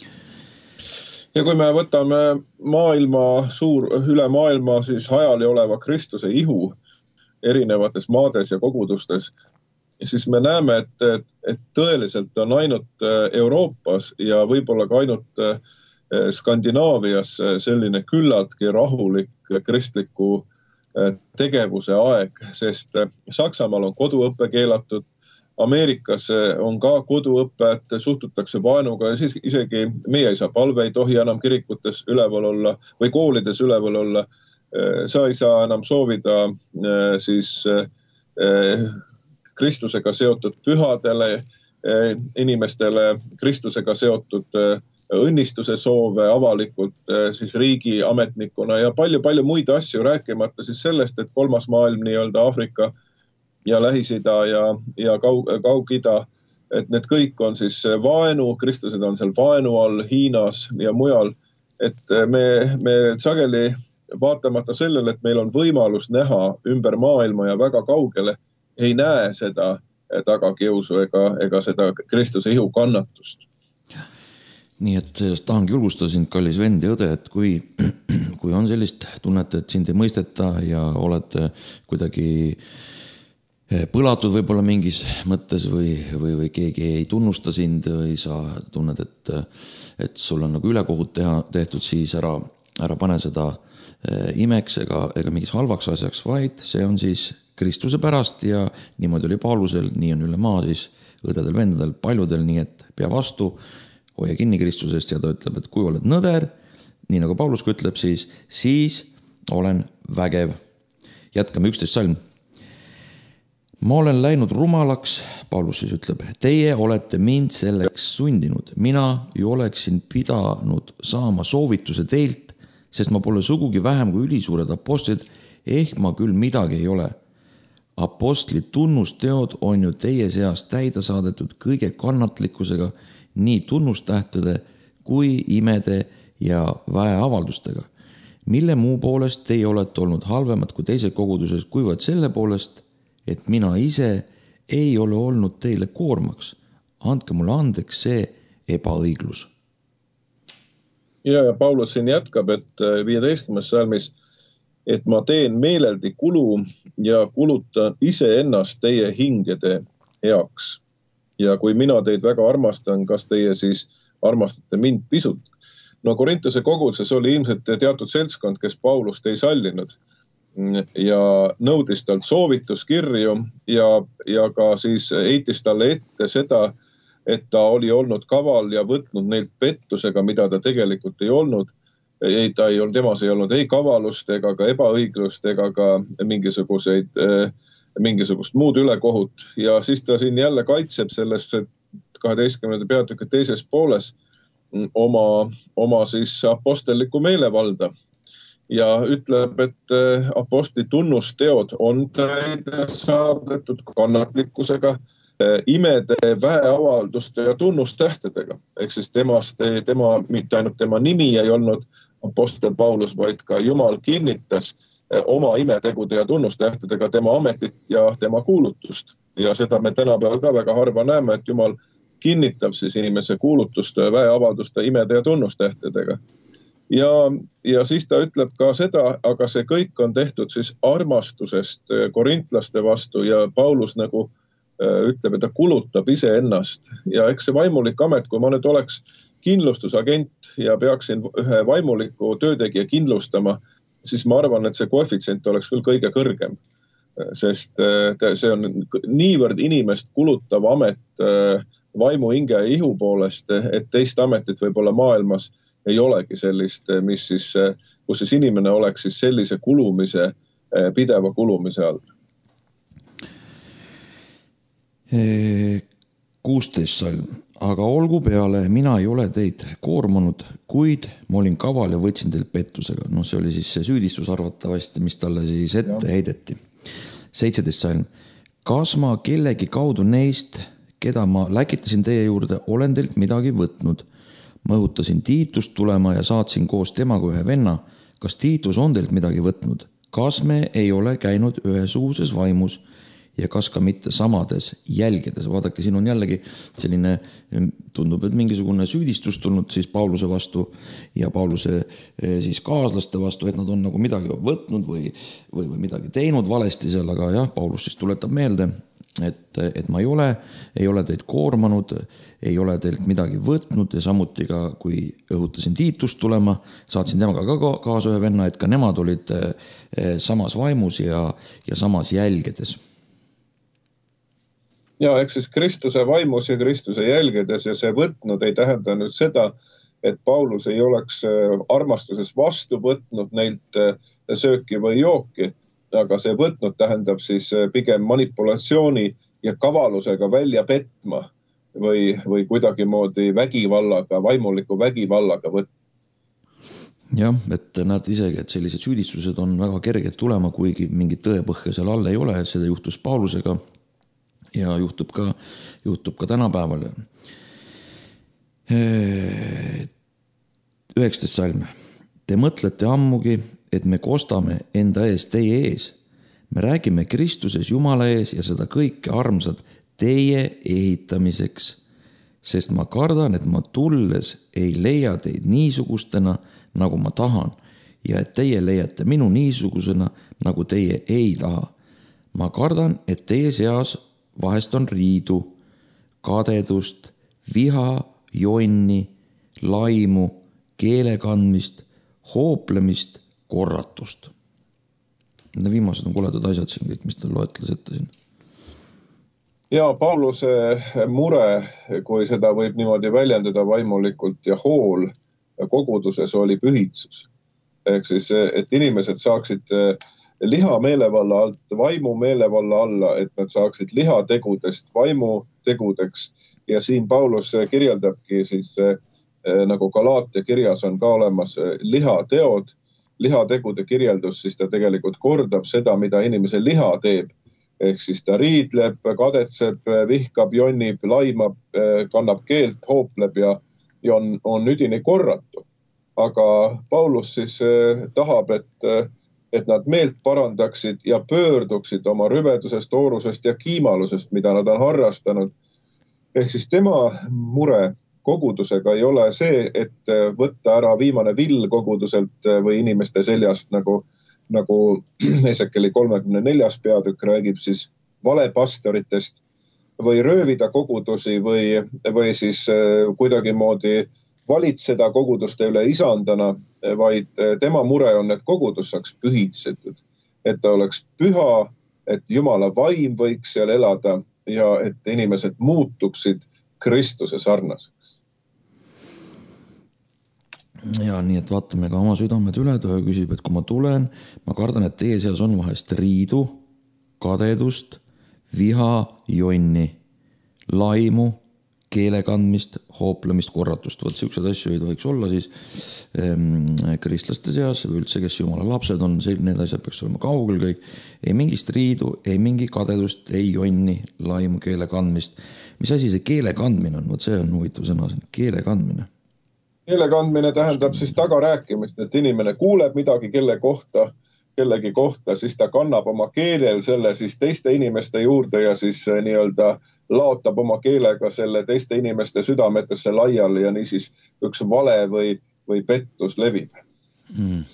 Ja kui me võtame maailma suur, üle maailma siis hajali oleva Kristuse ihu erinevates maades ja kogudustes, siis me näeme, et, et, et tõeliselt on ainult Euroopas ja võib-olla ka ainult Skandinaavias selline küllaltki rahulik kristliku tegevuse aeg, sest Saksamaal on koduõppe keelatud, Ameerikas on ka koduõpe, et suhtutakse vaenuga ja siis isegi meie ei saa palve, ei tohi enam kirikutes üleval olla või koolides üleval olla. Sa ei saa enam soovida siis Kristusega seotud pühadele, inimestele Kristusega seotud õnnistuse soove avalikult siis riigi ametnikuna ja palju-palju muid asju rääkimata siis sellest, et kolmas maailm nii-öelda Aafrika ja Lähis-Ida ja, ja Kaug- Kaug-Ida, et need kõik on siis vaenu, Kristused on seal vaenu all Hiinas ja mujal, et me, me sageli vaatamata sellele, et meil on võimalus näha ümber maailma ja väga kaugele, ei näe seda tagakiusu ega, ega seda Kristuse ihu kannatust. Nii et tahangi julgustada sind, kallis vend ja õde, et kui, kui on sellist tunnet, et sind ei mõisteta ja oled kuidagi põlatud võib-olla mingis mõttes või, või, või keegi ei tunnusta sind või sa tunned, et, et sul on nagu ülekohut teha, tehtud, siis ära, ära pane seda imeks ega, ega mingis halvaks asjaks, vaid see on siis Kristuse pärast ja niimoodi oli Paulusel, nii on üle maa siis õdedel, vendadel, paljudel, nii et pea vastu, hoia kinni Kristusest ja ta ütleb, et kui oled nõder, nii nagu Paulus ka ütleb, siis, siis olen vägev. Jätkame üksteist salm. Ma olen läinud rumalaks, Paulus siis ütleb, teie olete mind selleks sundinud. Mina ju oleksin pidanud saama soovituse teilt, sest ma pole sugugi vähem kui ülisuured apostlid, ehk ma küll midagi ei ole. Apostli tunnusteod on ju teie seas täida saadetud kõige kannatlikkusega, nii tunnustähtede kui imede ja väeavaldustega, mille muu poolest teie olete olnud halvemad kui teised koguduses, kuivõrd selle poolest, et mina ise ei ole olnud teile koormaks. Andke mulle andeks see ebaõiglus. Ja, ja Paulus siin jätkab, et viieteistkümnes salmis, et ma teen meeleldi kulu ja kulutan ise ennast teie hingede heaks. Ja kui mina teid väga armastan, kas teie siis armastate mind pisut? no Korintuse koguduses oli ilmselt teatud seltskond, kes Paulust ei sallinud ja nõudis talt soovituskirju ja, ja ka siis heitis talle ette seda, et ta oli olnud kaval ja võtnud neilt pettusega, mida ta tegelikult ei olnud. Ei, ta ei olnud, temas ei olnud ei kavalust ega ka ebaõiglust ega ka mingisuguseid, mingisugust muud ülekohut. Ja siis ta siin jälle kaitseb selles kaheteistkümnenda peatüki teises pooles oma, oma siis apostelliku meelevalda. Ja ütleb, et apostli tunnusteod on täide saadetud kannatlikkusega, imede, väeavalduste ja tunnustähtedega. Ehk siis temast, tema, mitte ainult tema nimi ei olnud apostel Paulus, vaid ka Jumal kinnitas oma imetegude ja tunnustähtedega tema ametit ja tema kuulutust. Ja seda me tänapäeval ka väga harva näeme, et Jumal kinnitab siis inimese kuulutuste, väeavalduste, imede ja tunnustähtedega. Ja, ja siis ta ütleb ka seda, aga see kõik on tehtud siis armastusest korintlaste vastu ja Paulus nagu ütleb, et ta kulutab ise ennast. Ja eks see vaimulik amet, kui ma nüüd oleks kindlustusagent ja peaksin ühe vaimuliku töötegija kindlustama, siis ma arvan, et see koefitsient oleks küll kõige kõrgem. Sest see on niivõrd inimest kulutav amet vaimu, hinge ja ihu poolest, et teist ametit võib-olla maailmas ei olegi sellist, mis siis, kus siis inimene oleks siis sellise kulumise, pideva kulumise all. kuusteist salm. Aga olgu peale, mina ei ole teid koormanud, kuid ma olin kaval ja võtsin teilt pettusega. No see oli siis see süüdistus arvatavasti, mis talle siis ette heideti. seitseteist salm. Kas ma kellegi kaudu neist, keda ma läkitasin teie juurde, olen teilt midagi võtnud? Ma õhutasin Tiitust tulema ja saatsin koos temaga ühe venna. Kas Tiitus on teilt midagi võtnud? Kas me ei ole käinud ühesuguses vaimus ja kas ka mitte samades jälgedes? Vaadake, siin on jällegi selline, tundub, et mingisugune süüdistus tulnud siis Pauluse vastu ja Pauluse siis kaaslaste vastu, et nad on nagu midagi võtnud või, või, või midagi teinud valesti seal, aga jah, Paulus siis tuletab meelde, et, et ma ei ole, ei ole teid koormanud, ei ole teilt midagi võtnud ja samuti ka, kui õhutasin Tiitust tulema, saatsin temaga ka kaasa ühe venna, et ka nemad olid samas vaimus ja, ja samas jälgedes. Ja, eks siis Kristuse vaimus ja Kristuse jälgedes ja see võtnud ei tähenda nüüd seda, et Paulus ei oleks armastuses vastu võtnud neilt sööki või jooki, aga see võtnud tähendab siis pigem manipulatsiooni ja kavalusega välja petma või, või kuidagi moodi vägivallaga, vaimuliku vägivallaga võtma. Jah, et näed isegi, et sellised süüdistused on väga kerged tulema, kuigi mingit tõepõhja seal all ei ole, seda juhtus Paulusega ja juhtub ka, juhtub ka tänapäeval. üheksateist salm. Te mõtlete ammugi, et me kostame enda ees teie ees. Me räägime Kristuses Jumala ees ja seda kõike armsad teie ehitamiseks, sest ma kardan, et ma tulles ei leia teid niisugustena, nagu ma tahan, ja et teie leiate minu niisugusena, nagu teie ei taha. Ma kardan, et teie seas vahest on riidu, kadedust, viha, jonni, laimu, keelekandmist, hooplemist, korratust. Need viimased on koledad asjad siin kõik, mis ta loetles ette siin. Ja Pauluse mure, kui seda võib niimoodi väljendada vaimulikult ja hool koguduses oli pühitsus. Ehk siis, et inimesed saaksid liha meelevalla alt, vaimu meelevalla alla, et nad saaksid lihategudest vaimu tegudeks. Ja siin Paulus kirjeldabki siis, nagu Galaatia kirjas on ka olemas lihateod, lihategude kirjeldus, siis ta tegelikult kordab seda, mida inimese liha teeb. Ehk siis ta riidleb, kadetseb, vihkab, jonnib, laimab, kannab keelt, hoopleb ja, ja on, on üdini korratu. Aga Paulus siis tahab, et, et nad meelt parandaksid ja pöörduksid oma rüvedusest, toorusest ja kiimalusest, mida nad on harrastanud. Ehk siis tema mure kogudusega ei ole see, et võtta ära viimane vill koguduselt või inimeste seljast, nagu, nagu Esekeli kolmekümne neljas peatükk räägib siis valepastoritest või röövida kogudusi või, või siis kuidagi moodi valitseda koguduste üle isandana, vaid tema mure on, et kogudus saaks pühitsetud, et ta oleks püha, et Jumala vaim võiks seal elada ja et inimesed muutuksid Kristuse sarnaseks. Ja nii, et vaatame ka oma südamed üle, ta küsib, et kui ma tulen, ma kardan, et teie seas on vahest riidu, kadedust, viha, jonni, laimu, keelekandmist, hooplemist, korratust. Võt siuksed asju ei tohiks olla siis ähm, kristlaste seas või üldse, kes Jumala lapsed on, need asjad peaks olema kaugel kõik. Ei mingist riidu, ei mingi kadedust, ei jonni, laimu, keelekandmist. Mis asi see keelekandmine on? Võt see on huvitav sõna, keelekandmine. Keelekandmine tähendab siis tagarääkimist, et inimene kuuleb midagi kelle kohta, kellegi kohta, siis ta kannab oma keelel selle siis teiste inimeste juurde ja siis nii-öelda laotab oma keelega selle teiste inimeste südametesse laiali ja nii siis üks vale või, või pettus levib. Hmm.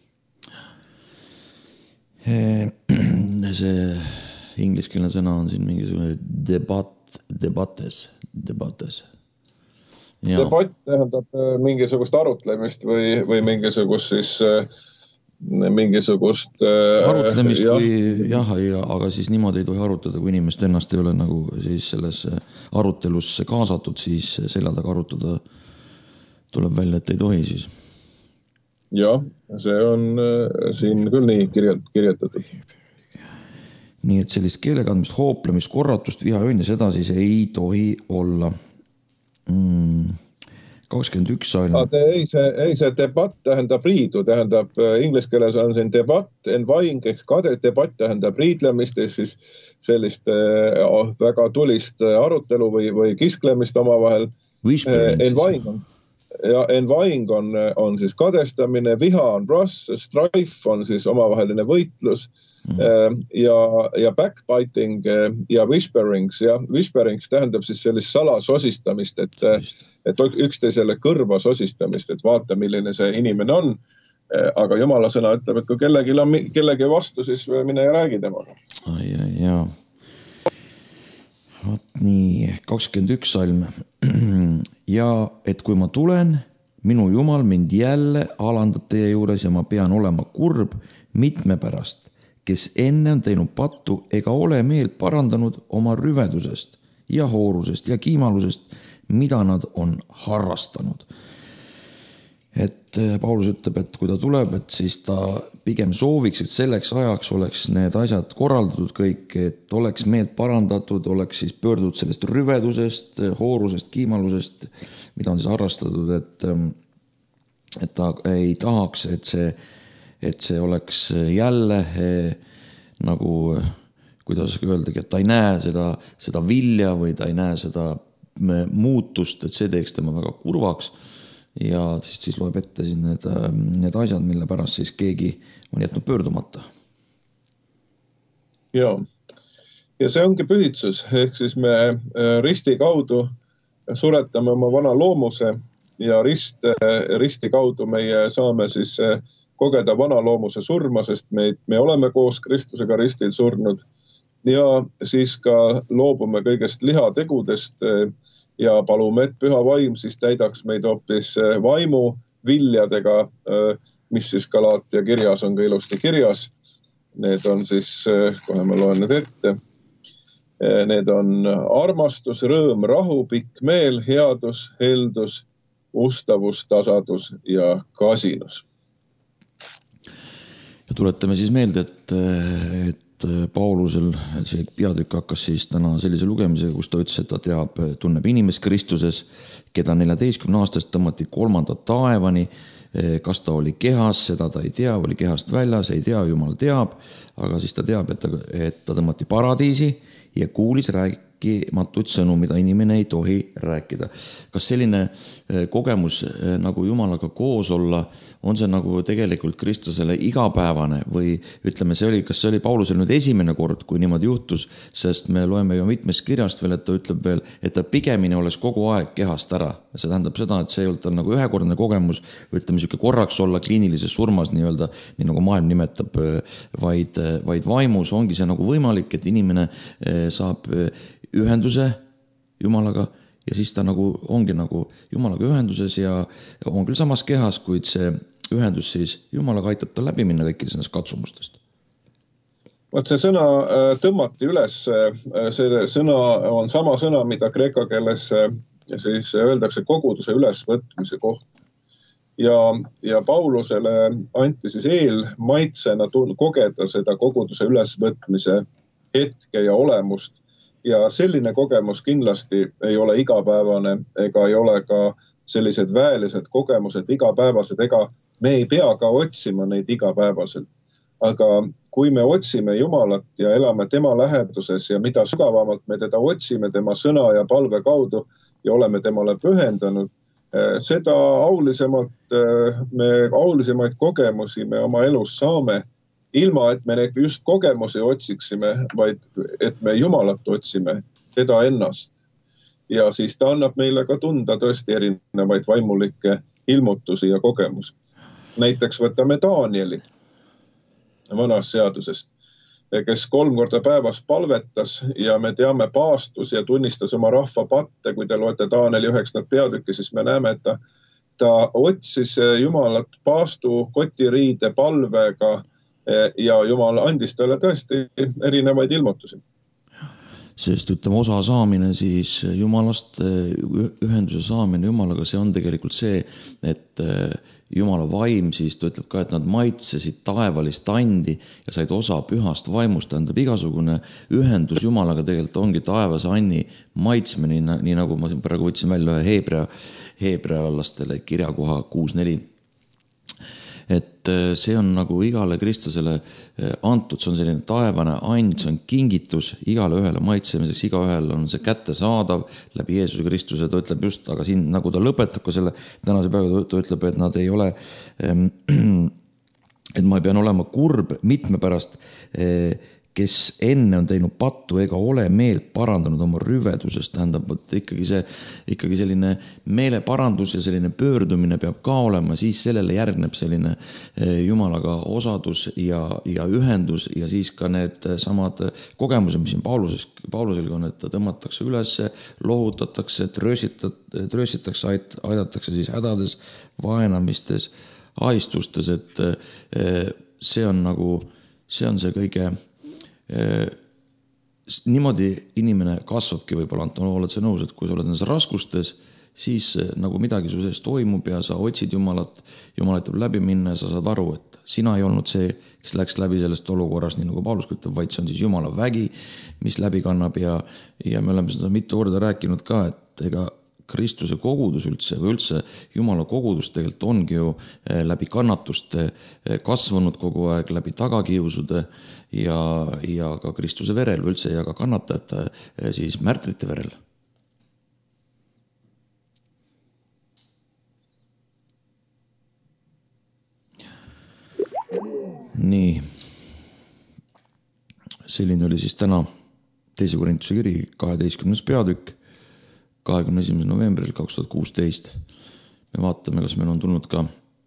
See ingliskeelne sõna on siin mingisugune debat, debates, debates. Ja. Debatt tähendab mingisugust arutlemist või, või mingisugust siis mingisugust arutlemist äh, või jah, ja, aga siis niimoodi ei tohi arutada, kui inimest ennast ei ole nagu siis selles arutelusse kaasatud, siis selja taga arutada tuleb välja, et ei tohi siis. Jah, see on äh, siin küll nii kirjalt, kirjatatud. Nii, et sellist keelekandmist, hooplemist, korratust, viha õnne, seda siis ei tohi olla. Mm. kakskümmend üks salm. Ei see, ei, see debatt tähendab riidu, tähendab inglise keeles on siin debatt, envying, eks kade, debatt tähendab riidlemist, siis sellist oh, väga tulist arutelu või, või kisklemist omavahel. Envying on, ja envying on, on siis kadestamine, viha on wrath, strife on siis omavaheline võitlus. Mm. Ja, ja backbiting ja whisperings ja whisperings tähendab siis sellist salasosistamist, et, et üksteisele kõrva sosistamist, et vaata, milline see inimene on. Aga Jumala sõna ütleb, et kui kellegi on kellegi vastu, siis mine ja räägi temaga. Ai, ai, jaa. Vaat nii, kakskümmend üks salm. Ja et kui ma tulen, minu Jumal mind jälle alandab teie juures ja ma pean olema kurb mitme pärast, kes enne on teinud pattu ega ole meelt parandanud oma rüvedusest ja hoorusest ja kiimalusest, mida nad on harrastanud. Et Paulus ütleb, et kui ta tuleb, et siis ta pigem sooviks, et selleks ajaks oleks need asjad korraldatud kõik, et oleks meelt parandatud, oleks siis pöördunud sellest rüvedusest, hoorusest, kiimalusest, mida on siis harrastatud, et, et ta ei tahaks, et see et see oleks jälle eh, nagu, kuidas öeldagi, et ta ei näe seda, seda vilja või ta ei näe seda muutust, et see teeks tema väga kurvaks ja siis, siis loeb ette siis need, need asjad, mille pärast siis keegi on jätnud pöördumata. Ja, ja see ongi pühitsus, ehk siis me risti kaudu suretame oma vana loomuse ja rist, risti kaudu meie saame siis kogeda vana loomuse surma, sest me, me oleme koos Kristusega ristil surnud ja siis ka loobume kõigest lihategudest ja palume, et püha vaim siis täidaks meid hoopis vaimu viljadega, mis siis Galaatia kirjas on ka ilusti kirjas. Need on siis, kohe ma loen need ette, need on armastus, rõõm, rahu, pikk meel, headus, heldus, ustavus, tasadus ja kasinus. Ja tuletame siis meelde, et, et Paulusel see peatükk hakkas siis täna sellise lugemisega, kus ta ütles, et ta teab, tunneb inimest Kristuses, keda neljateistkümne aastast tõmmati kolmanda taevani. Kas ta oli kehas, seda ta ei tea, oli kehast väljas, ei tea, Jumal teab, aga siis ta teab, et ta, et ta tõmmati paradiisi ja kuulis rääkimatuid sõnu, mida inimene ei tohi rääkida. Kas selline kogemus nagu Jumalaga koos olla, on see nagu tegelikult Kristusele igapäevane või ütleme, see oli, kas see oli Paulusel nüüd esimene kord, kui niimoodi juhtus, sest me loeme ju mitmest kirjast veel, et ta ütleb veel, et ta pigemini oleks kogu aeg kehast ära. See tähendab seda, et see ei olnud tal nagu ühekordne kogemus, ütleme siuke korraks olla kliinilises surmas nii-öelda, nii nagu maailm nimetab, vaid, vaid vaimus ongi see nagu võimalik, et inimene saab ühenduse Jumalaga ja siis ta nagu ongi nagu Jumalaga ühenduses ja on küll samas kehas, kuid see ühendus siis Jumalaga aitab ta läbi minna kõikidest nendest katsumustest. Vaat see sõna tõmmati üles, see sõna on sama sõna, mida kreeka keeles siis öeldakse koguduse ülesvõtmise kohta. Ja, ja Paulusele anti siis eelmaitsena kogeda seda koguduse ülesvõtmise hetke ja olemust. Ja selline kogemus kindlasti ei ole igapäevane ega ei ole ka sellised väelised kogemused igapäevased, ega me ei pea ka otsima neid igapäevaselt. Aga kui me otsime Jumalat ja elame tema läheduses ja mida sügavamalt me teda otsime tema sõna ja palve kaudu ja oleme temale pühendanud, seda aulisemalt me aulisemaid kogemusi me oma elus saame, ilma et me neid just kogemusi otsiksime, vaid et me Jumalat otsime, teda ennast. Ja siis ta annab meile ka tunda tõesti erinevaid vaimulikke ilmutusi ja kogemusi. Näiteks võtame Danieli vanast seadusest, kes kolm korda päevas palvetas ja me teame paastus ja tunnistas oma rahva patte. Kui te loete Danieli üheksandat peatükki, siis me näeme, et ta, ta otsis Jumalat paastu, kotiriide, palvega ja Jumal andis talle tõesti erinevaid ilmutusi. Sest ütleme, osa saamine siis Jumalast, ühenduse saamine Jumalaga, see on tegelikult see, et Jumala vaim siis ta ütleb ka, et nad maitsesid taevalist andi ja said osa pühast vaimust, tähendab igasugune ühendus Jumalaga tegelikult ongi taevase anni maitsmine, nii nagu ma praegu võtsin välja ühe heebrea, heebrealastele kirjakoha kuus neli. Et see on nagu igale kristlasele antud, see on selline taevane and, see on kingitus igale ühele maitsemiseks, iga ühel on see kätte saadav läbi Jeesuse Kristuse, ta ütleb just, aga siin nagu ta lõpetab ka selle tänase päeva, ta ütleb, et nad ei ole, et ma pean olema kurb mitme pärast, kes enne on teinud pattu ega ole meelt parandanud oma rüvedusest, tähendab, et ikkagi see, ikkagi selline meeleparandus ja selline pöördumine peab ka olema, siis sellele järgneb selline Jumalaga osadus ja, ja ühendus ja siis ka need samad kogemused, mis siin Pauluses, Paulusel on, et ta tõmmatakse üles, lohutatakse, tröösitakse, aidatakse siis hädades, vaenamistes, ahistustes, et see on nagu, see on see kõige niimoodi inimene kasvabki võib-olla, Anton, oled sa nõus, et kui sa oled nendes raskustes, siis nagu midagi su sees toimub ja sa otsid Jumalat, Jumalat tuleb läbi minna ja sa saad aru, et sina ei olnud see, kes läks läbi sellest olukorrast, nii nagu Paulus ütleb, vaid see on siis Jumala vägi, mis läbi kannab ja, ja me oleme seda mitu korda rääkinud ka, et ega Kristuse kogudus üldse või üldse Jumala kogudus tegelikult ongi ju läbi kannatuste kasvanud kogu aeg, läbi tagakiusude ja, ja ka Kristuse verel või üldse ja ka kannatajate siis märtrite verel. Nii, selline oli siis täna teise Korintuse kiri, kaheteistkümnes peatükk, kahekümne esimesel novembril kaks tuhat kuusteist. Me vaatame, kas meil on tulnud ka,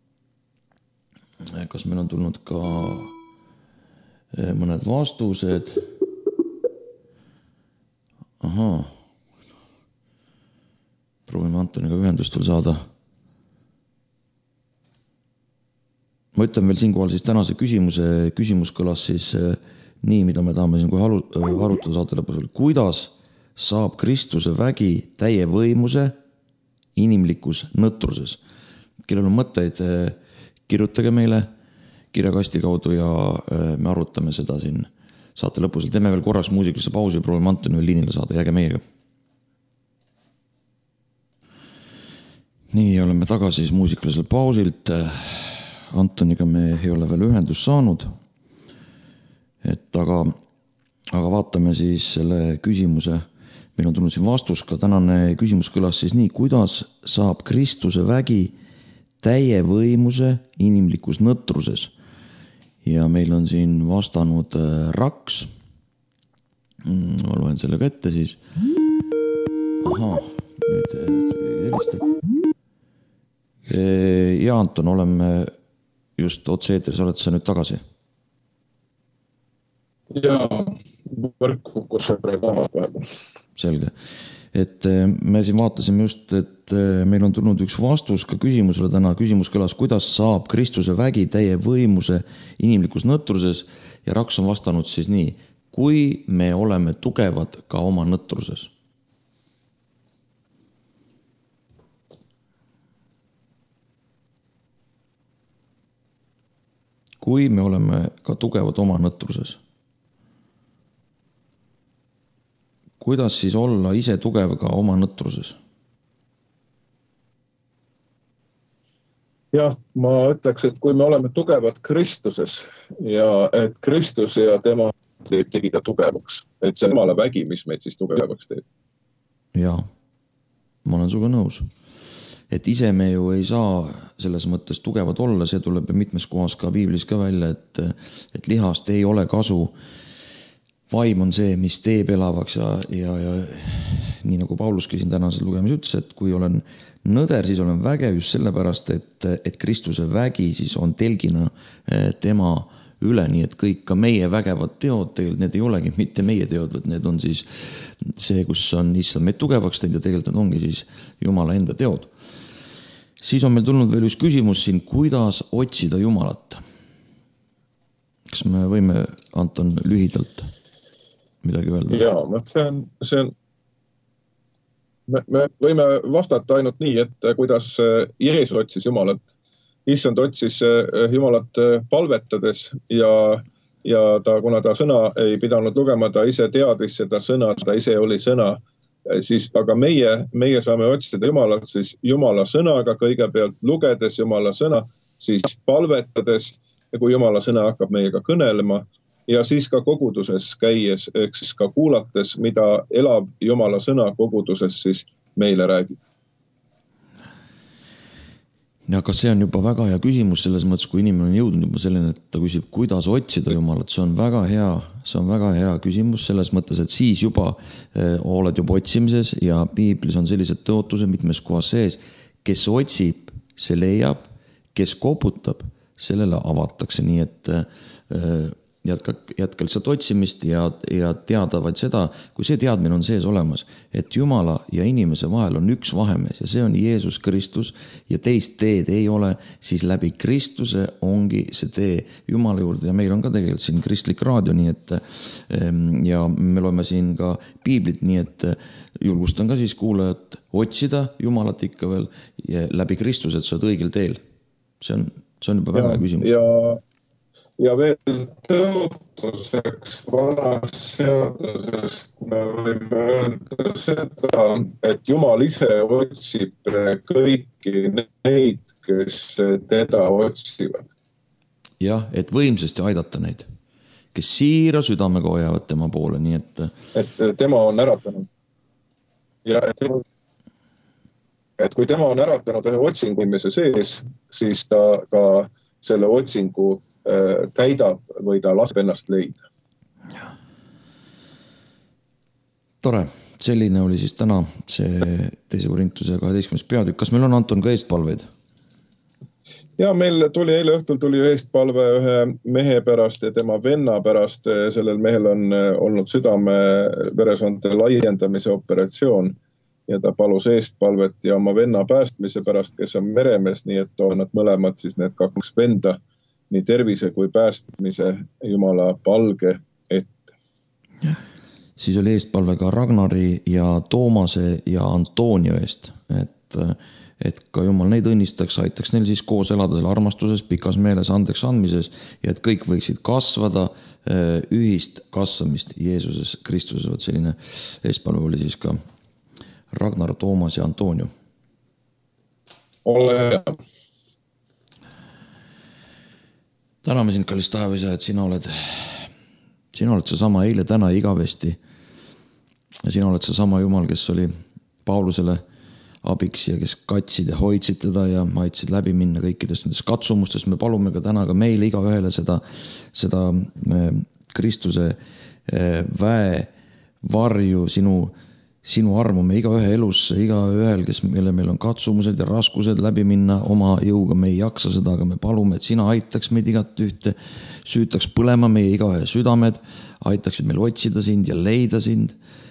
kas meil on tulnud ka mõned vastused. Ahaa. Proovime Antoniga ühendust veel saada. Ma ütlen veel siinkohal siis tänase küsimuse, küsimus kõlas siis nii, mida me tahame siin kohe arutada saate lõpus. Kuidas saab Kristuse vägi täie võimuse inimlikus nõtruses? Kellel on mõtteid, kirjutage meile kirjakasti kaudu ja me arutame seda siin saate lõpus. Teeme veel korraks muusikalise pausi ja proovime Antoni veel liinile saada. Jääge meiega. Nii, oleme tagasi siis muusikalisel pausilt. Antoniga me ei ole veel ühendust saanud. Et aga, aga vaatame siis selle küsimuse. Meil on tulnud siin vastus ka, tänane küsimus kõlas siis nii, kuidas saab Kristuse vägi täie võimuse inimlikus nõtruses? Ja meil on siin vastanud Raks. Ma loen selle ka ette siis. Ahaa, nüüd helistab. Ja Anton, oleme just otse-eetris, oled sa nüüd tagasi? Jaa, võrku, kus sa praegu tahad vahepeal. Selge. et me siin vaatasime just, et meil on tulnud üks vastus ka küsimusele täna. Küsimus kõlas, kuidas saab Kristuse vägi täie võimuse inimlikus nõtruses ja Raks on vastanud siis nii, kui me oleme tugevad ka oma nõtruses. Kui me oleme ka tugevad oma nõtruses. Kuidas siis olla ise tugev ka oma nõtruses? Jah, ma ütleks, et kui me oleme tugevad Kristuses ja et Kristus ja tema teeb tegida tugevaks, et see Jumala vägi, mis meid siis tugevaks teeb. Jaa, ma olen suga nõus. Et ise me ju ei saa selles mõttes tugevad olla, see tuleb mitmes kohas ka piiblis ka välja, et, et lihast ei ole kasu. Vaim on see, mis teeb elavaks ja, ja, ja nii nagu Pauluski siin tänasel lugemis ütles, et kui olen nõder, siis olen vägev just sellepärast, et, et Kristuse vägi siis on telgina tema üle, nii et kõik ka meie vägevad teod, tegelikult need ei olegi mitte meie teod, vaid need on siis see, kus on issand meid tugevaks teinud ja tegelikult need ongi siis Jumala enda teod. Siis on meil tulnud veel üks küsimus siin, kuidas otsida Jumalat. Kas me võime, Anton, lühidalt midagi öelda? Jaa, see on, see on, me, me võime vastata ainult nii, et kuidas Jeesus otsis Jumalat. Issand otsis Jumalat palvetades ja, ja ta, kuna ta sõna ei pidanud lugema, ta ise teadis seda sõna, ta ise oli sõna, siis aga meie, meie saame otsida Jumalat siis Jumala sõnaga kõigepealt lugedes Jumala sõna, siis palvetades ja kui Jumala sõna hakkab meiega kõnelema ja siis ka koguduses käies, ehk siis ka kuulates, mida elav Jumala sõna koguduses siis meile räägib. Ja aga see on juba väga hea küsimus selles mõttes, kui inimene on jõudnud juba selline, et ta küsib, kuidas otsida Jumalat. See on väga hea, see on väga hea küsimus selles mõttes, et siis juba eh, oled juba otsimises ja piiblis on sellised tõotused mitmes kohas sees, kes otsib, see leiab, kes koputab, sellele avatakse, nii et eh, jätka, jätka lihtsalt otsimist ja, ja teada vaid seda, kui see teadmine on sees olemas, et Jumala ja inimese vahel on üks vahemees ja see on Jeesus Kristus ja teist teed ei ole, siis läbi Kristuse ongi see tee Jumala juurde ja meil on ka tegelikult siin kristlik raadio, nii et ja me loeme siin ka piiblit, nii et julgustan ka siis kuulajat otsida Jumalat ikka veel ja läbi Kristuse, et sa oled õigel teel. See on, see on juba väga hea küsimus. Ja Ja veel tõotuseks vanast seadusest me võime öelda seda, et Jumal ise otsib kõiki neid, kes teda otsivad. Jah, et võimsasti aidata neid, kes siira südamega hoiavad tema poole, nii et... Et tema on äratanud. Ja et, et kui tema on äratanud ühe otsingu inimese sees, siis ta ka selle otsingu täidab või ta laseb ennast leida. Tore, selline oli siis täna see teise Korintuse kaheteistkümnes peatükk. Kas meil on, Anton, ka eestpalveid? Ja meil tuli eile õhtul tuli eestpalve ühe mehe pärast ja tema venna pärast. Sellel mehel on olnud südame veresoonte laiendamise operatsioon ja ta palus eestpalvet ja oma venna päästmise pärast, kes on meremees, nii et on nad mõlemad siis need kaks venda nii tervise kui päästmise Jumala palge ette. Siis oli eestpalve ka Ragnari ja Toomase ja Antonio eest, et, et ka Jumal neid õnnistaks, aitaks neil siis koos elada selle armastuses, pikas meeles, andeks andmises ja et kõik võiksid kasvada ühist kasvamist Jeesuses Kristuses. Võt selline eestpalve oli siis ka Ragnar, Toomas ja Antonio. Ole hea. Täname sind, kallis taevaisa, et sina oled, sina oled see sama eile, täna ja igavesti. Ja sina oled see sama Jumal, kes oli Paulusele abiks ja kes katsid ja hoidsid teda ja aitasid läbi minna kõikidest nendest katsumustest. Me palume ka täna ka meile iga ühele seda, seda Kristuse väe varju, sinu sinu armu me iga ühe elusse, iga ühel, kes meile meil on katsumused ja raskused läbi minna oma jõuga, me ei jaksa seda, aga me palume, et sina aitaks meid igat ühte, süütaks põlema meie iga ühe südamed, aitaksid meil otsida sind ja leida sind,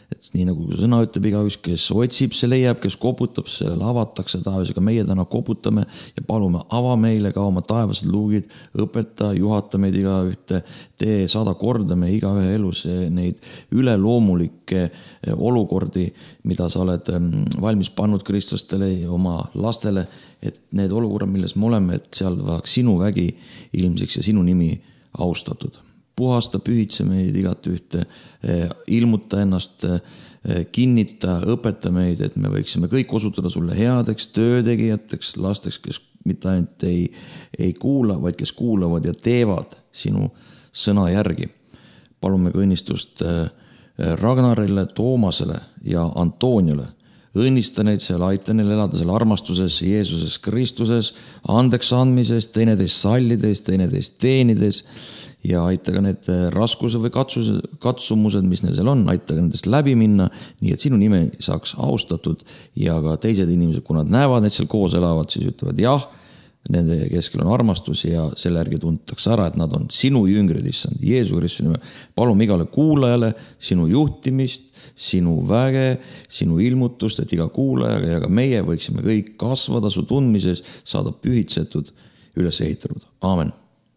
et nii nagu sõna ütleb, igaüks, kes otsib, see leiab, kes koputab, sellele avatakse taevas, aga meie täna koputame ja palume, ava meile ka oma taevased luugid, õpeta, juhata meid igaühte, tee, saada kordame igaühe elus neid üleloomulikke olukordi, mida sa oled valmis pannud kristlastele ja oma lastele, et need olukorrad, milles me oleme, et seal saaks sinu vägi ilmsiks ja sinu nimi austatud. Puhasta, pühitse meid igat ühte, ilmuta ennast, kinnita, õpeta meid, et me võiksime kõik osutada sulle headeks, töötegijateks, lasteks, kes mitte ainult ei, ei kuula, vaid kes kuulavad ja teevad sinu sõna järgi. Palume ka õnnistust Ragnarile, Toomasele ja Antoniale. Õnnista neid seal, aita neil elada seal armastuses, Jeesuses Kristuses, andeks andmises, teineteist sallides, teineteist teenides ja aita ka need raskused või katsused, katsumused, mis neil seal on, aita ka nendest läbi minna, nii et sinu nime saaks austatud ja ka teised inimesed, kui nad näevad, et seal koos elavad, siis ütlevad jah, nende keskel on armastus ja selle järgi tuntakse ära, et nad on sinu jüngrid, issand, Jeesu Kristuse nime. Palume igale kuulajale sinu juhtimist, sinu väge, sinu ilmutust, et iga kuulajaga ja ka meie võiksime kõik kasvada su tundmises, saada pühitsetud, üles ehitatud. Aamen.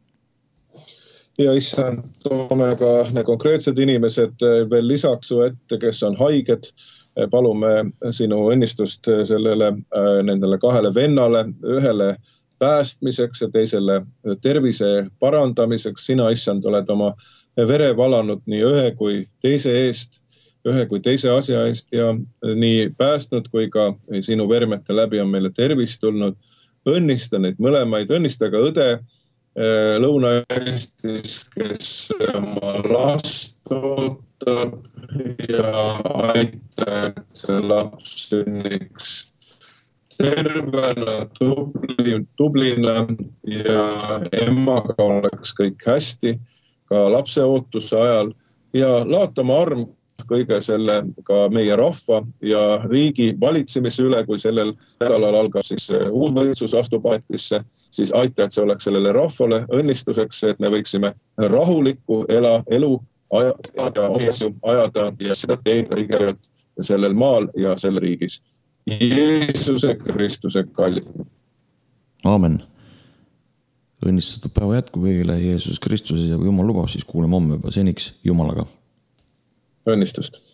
Ja issand, toome ka need konkreetsed inimesed veel lisaks su ette, kes on haiged. Palume sinu õnnistust sellele, nendele kahele vennale, ühele päästmiseks ja teisele tervise parandamiseks. Sina, issand, oled oma vere valanud nii ühe kui teise eest, ühe kui teise asja eest ja nii päästnud kui ka sinu vermete läbi on meile tervist tulnud. Õnnista neid mõlemaid, õnnista ka õde Lõuna-Eestis, kes oma last ootab ja aita, et see laps sünniks tervena, tubli, tublina ja emaga oleks kõik hästi ka lapse ootuse ajal ja laatama arm kõige selle ka meie rahva ja riigi valitsemise üle, kui sellel nädalal algab siis uus valitsus astub ametisse, siis aita, et see oleks sellele rahvale õnnistuseks, et me võiksime rahulikku ela, elu ajada, ajada ja seda teeda kõigepealt sellel maal ja selle riigis. Jeesuse Kristuse kallid. Aamen. Õnnistatud päeva jätku kõigile Jeesus Kristuses ja kui Jumal lubab, siis kuuleme homme juba seniks Jumalaga. Õnnistust.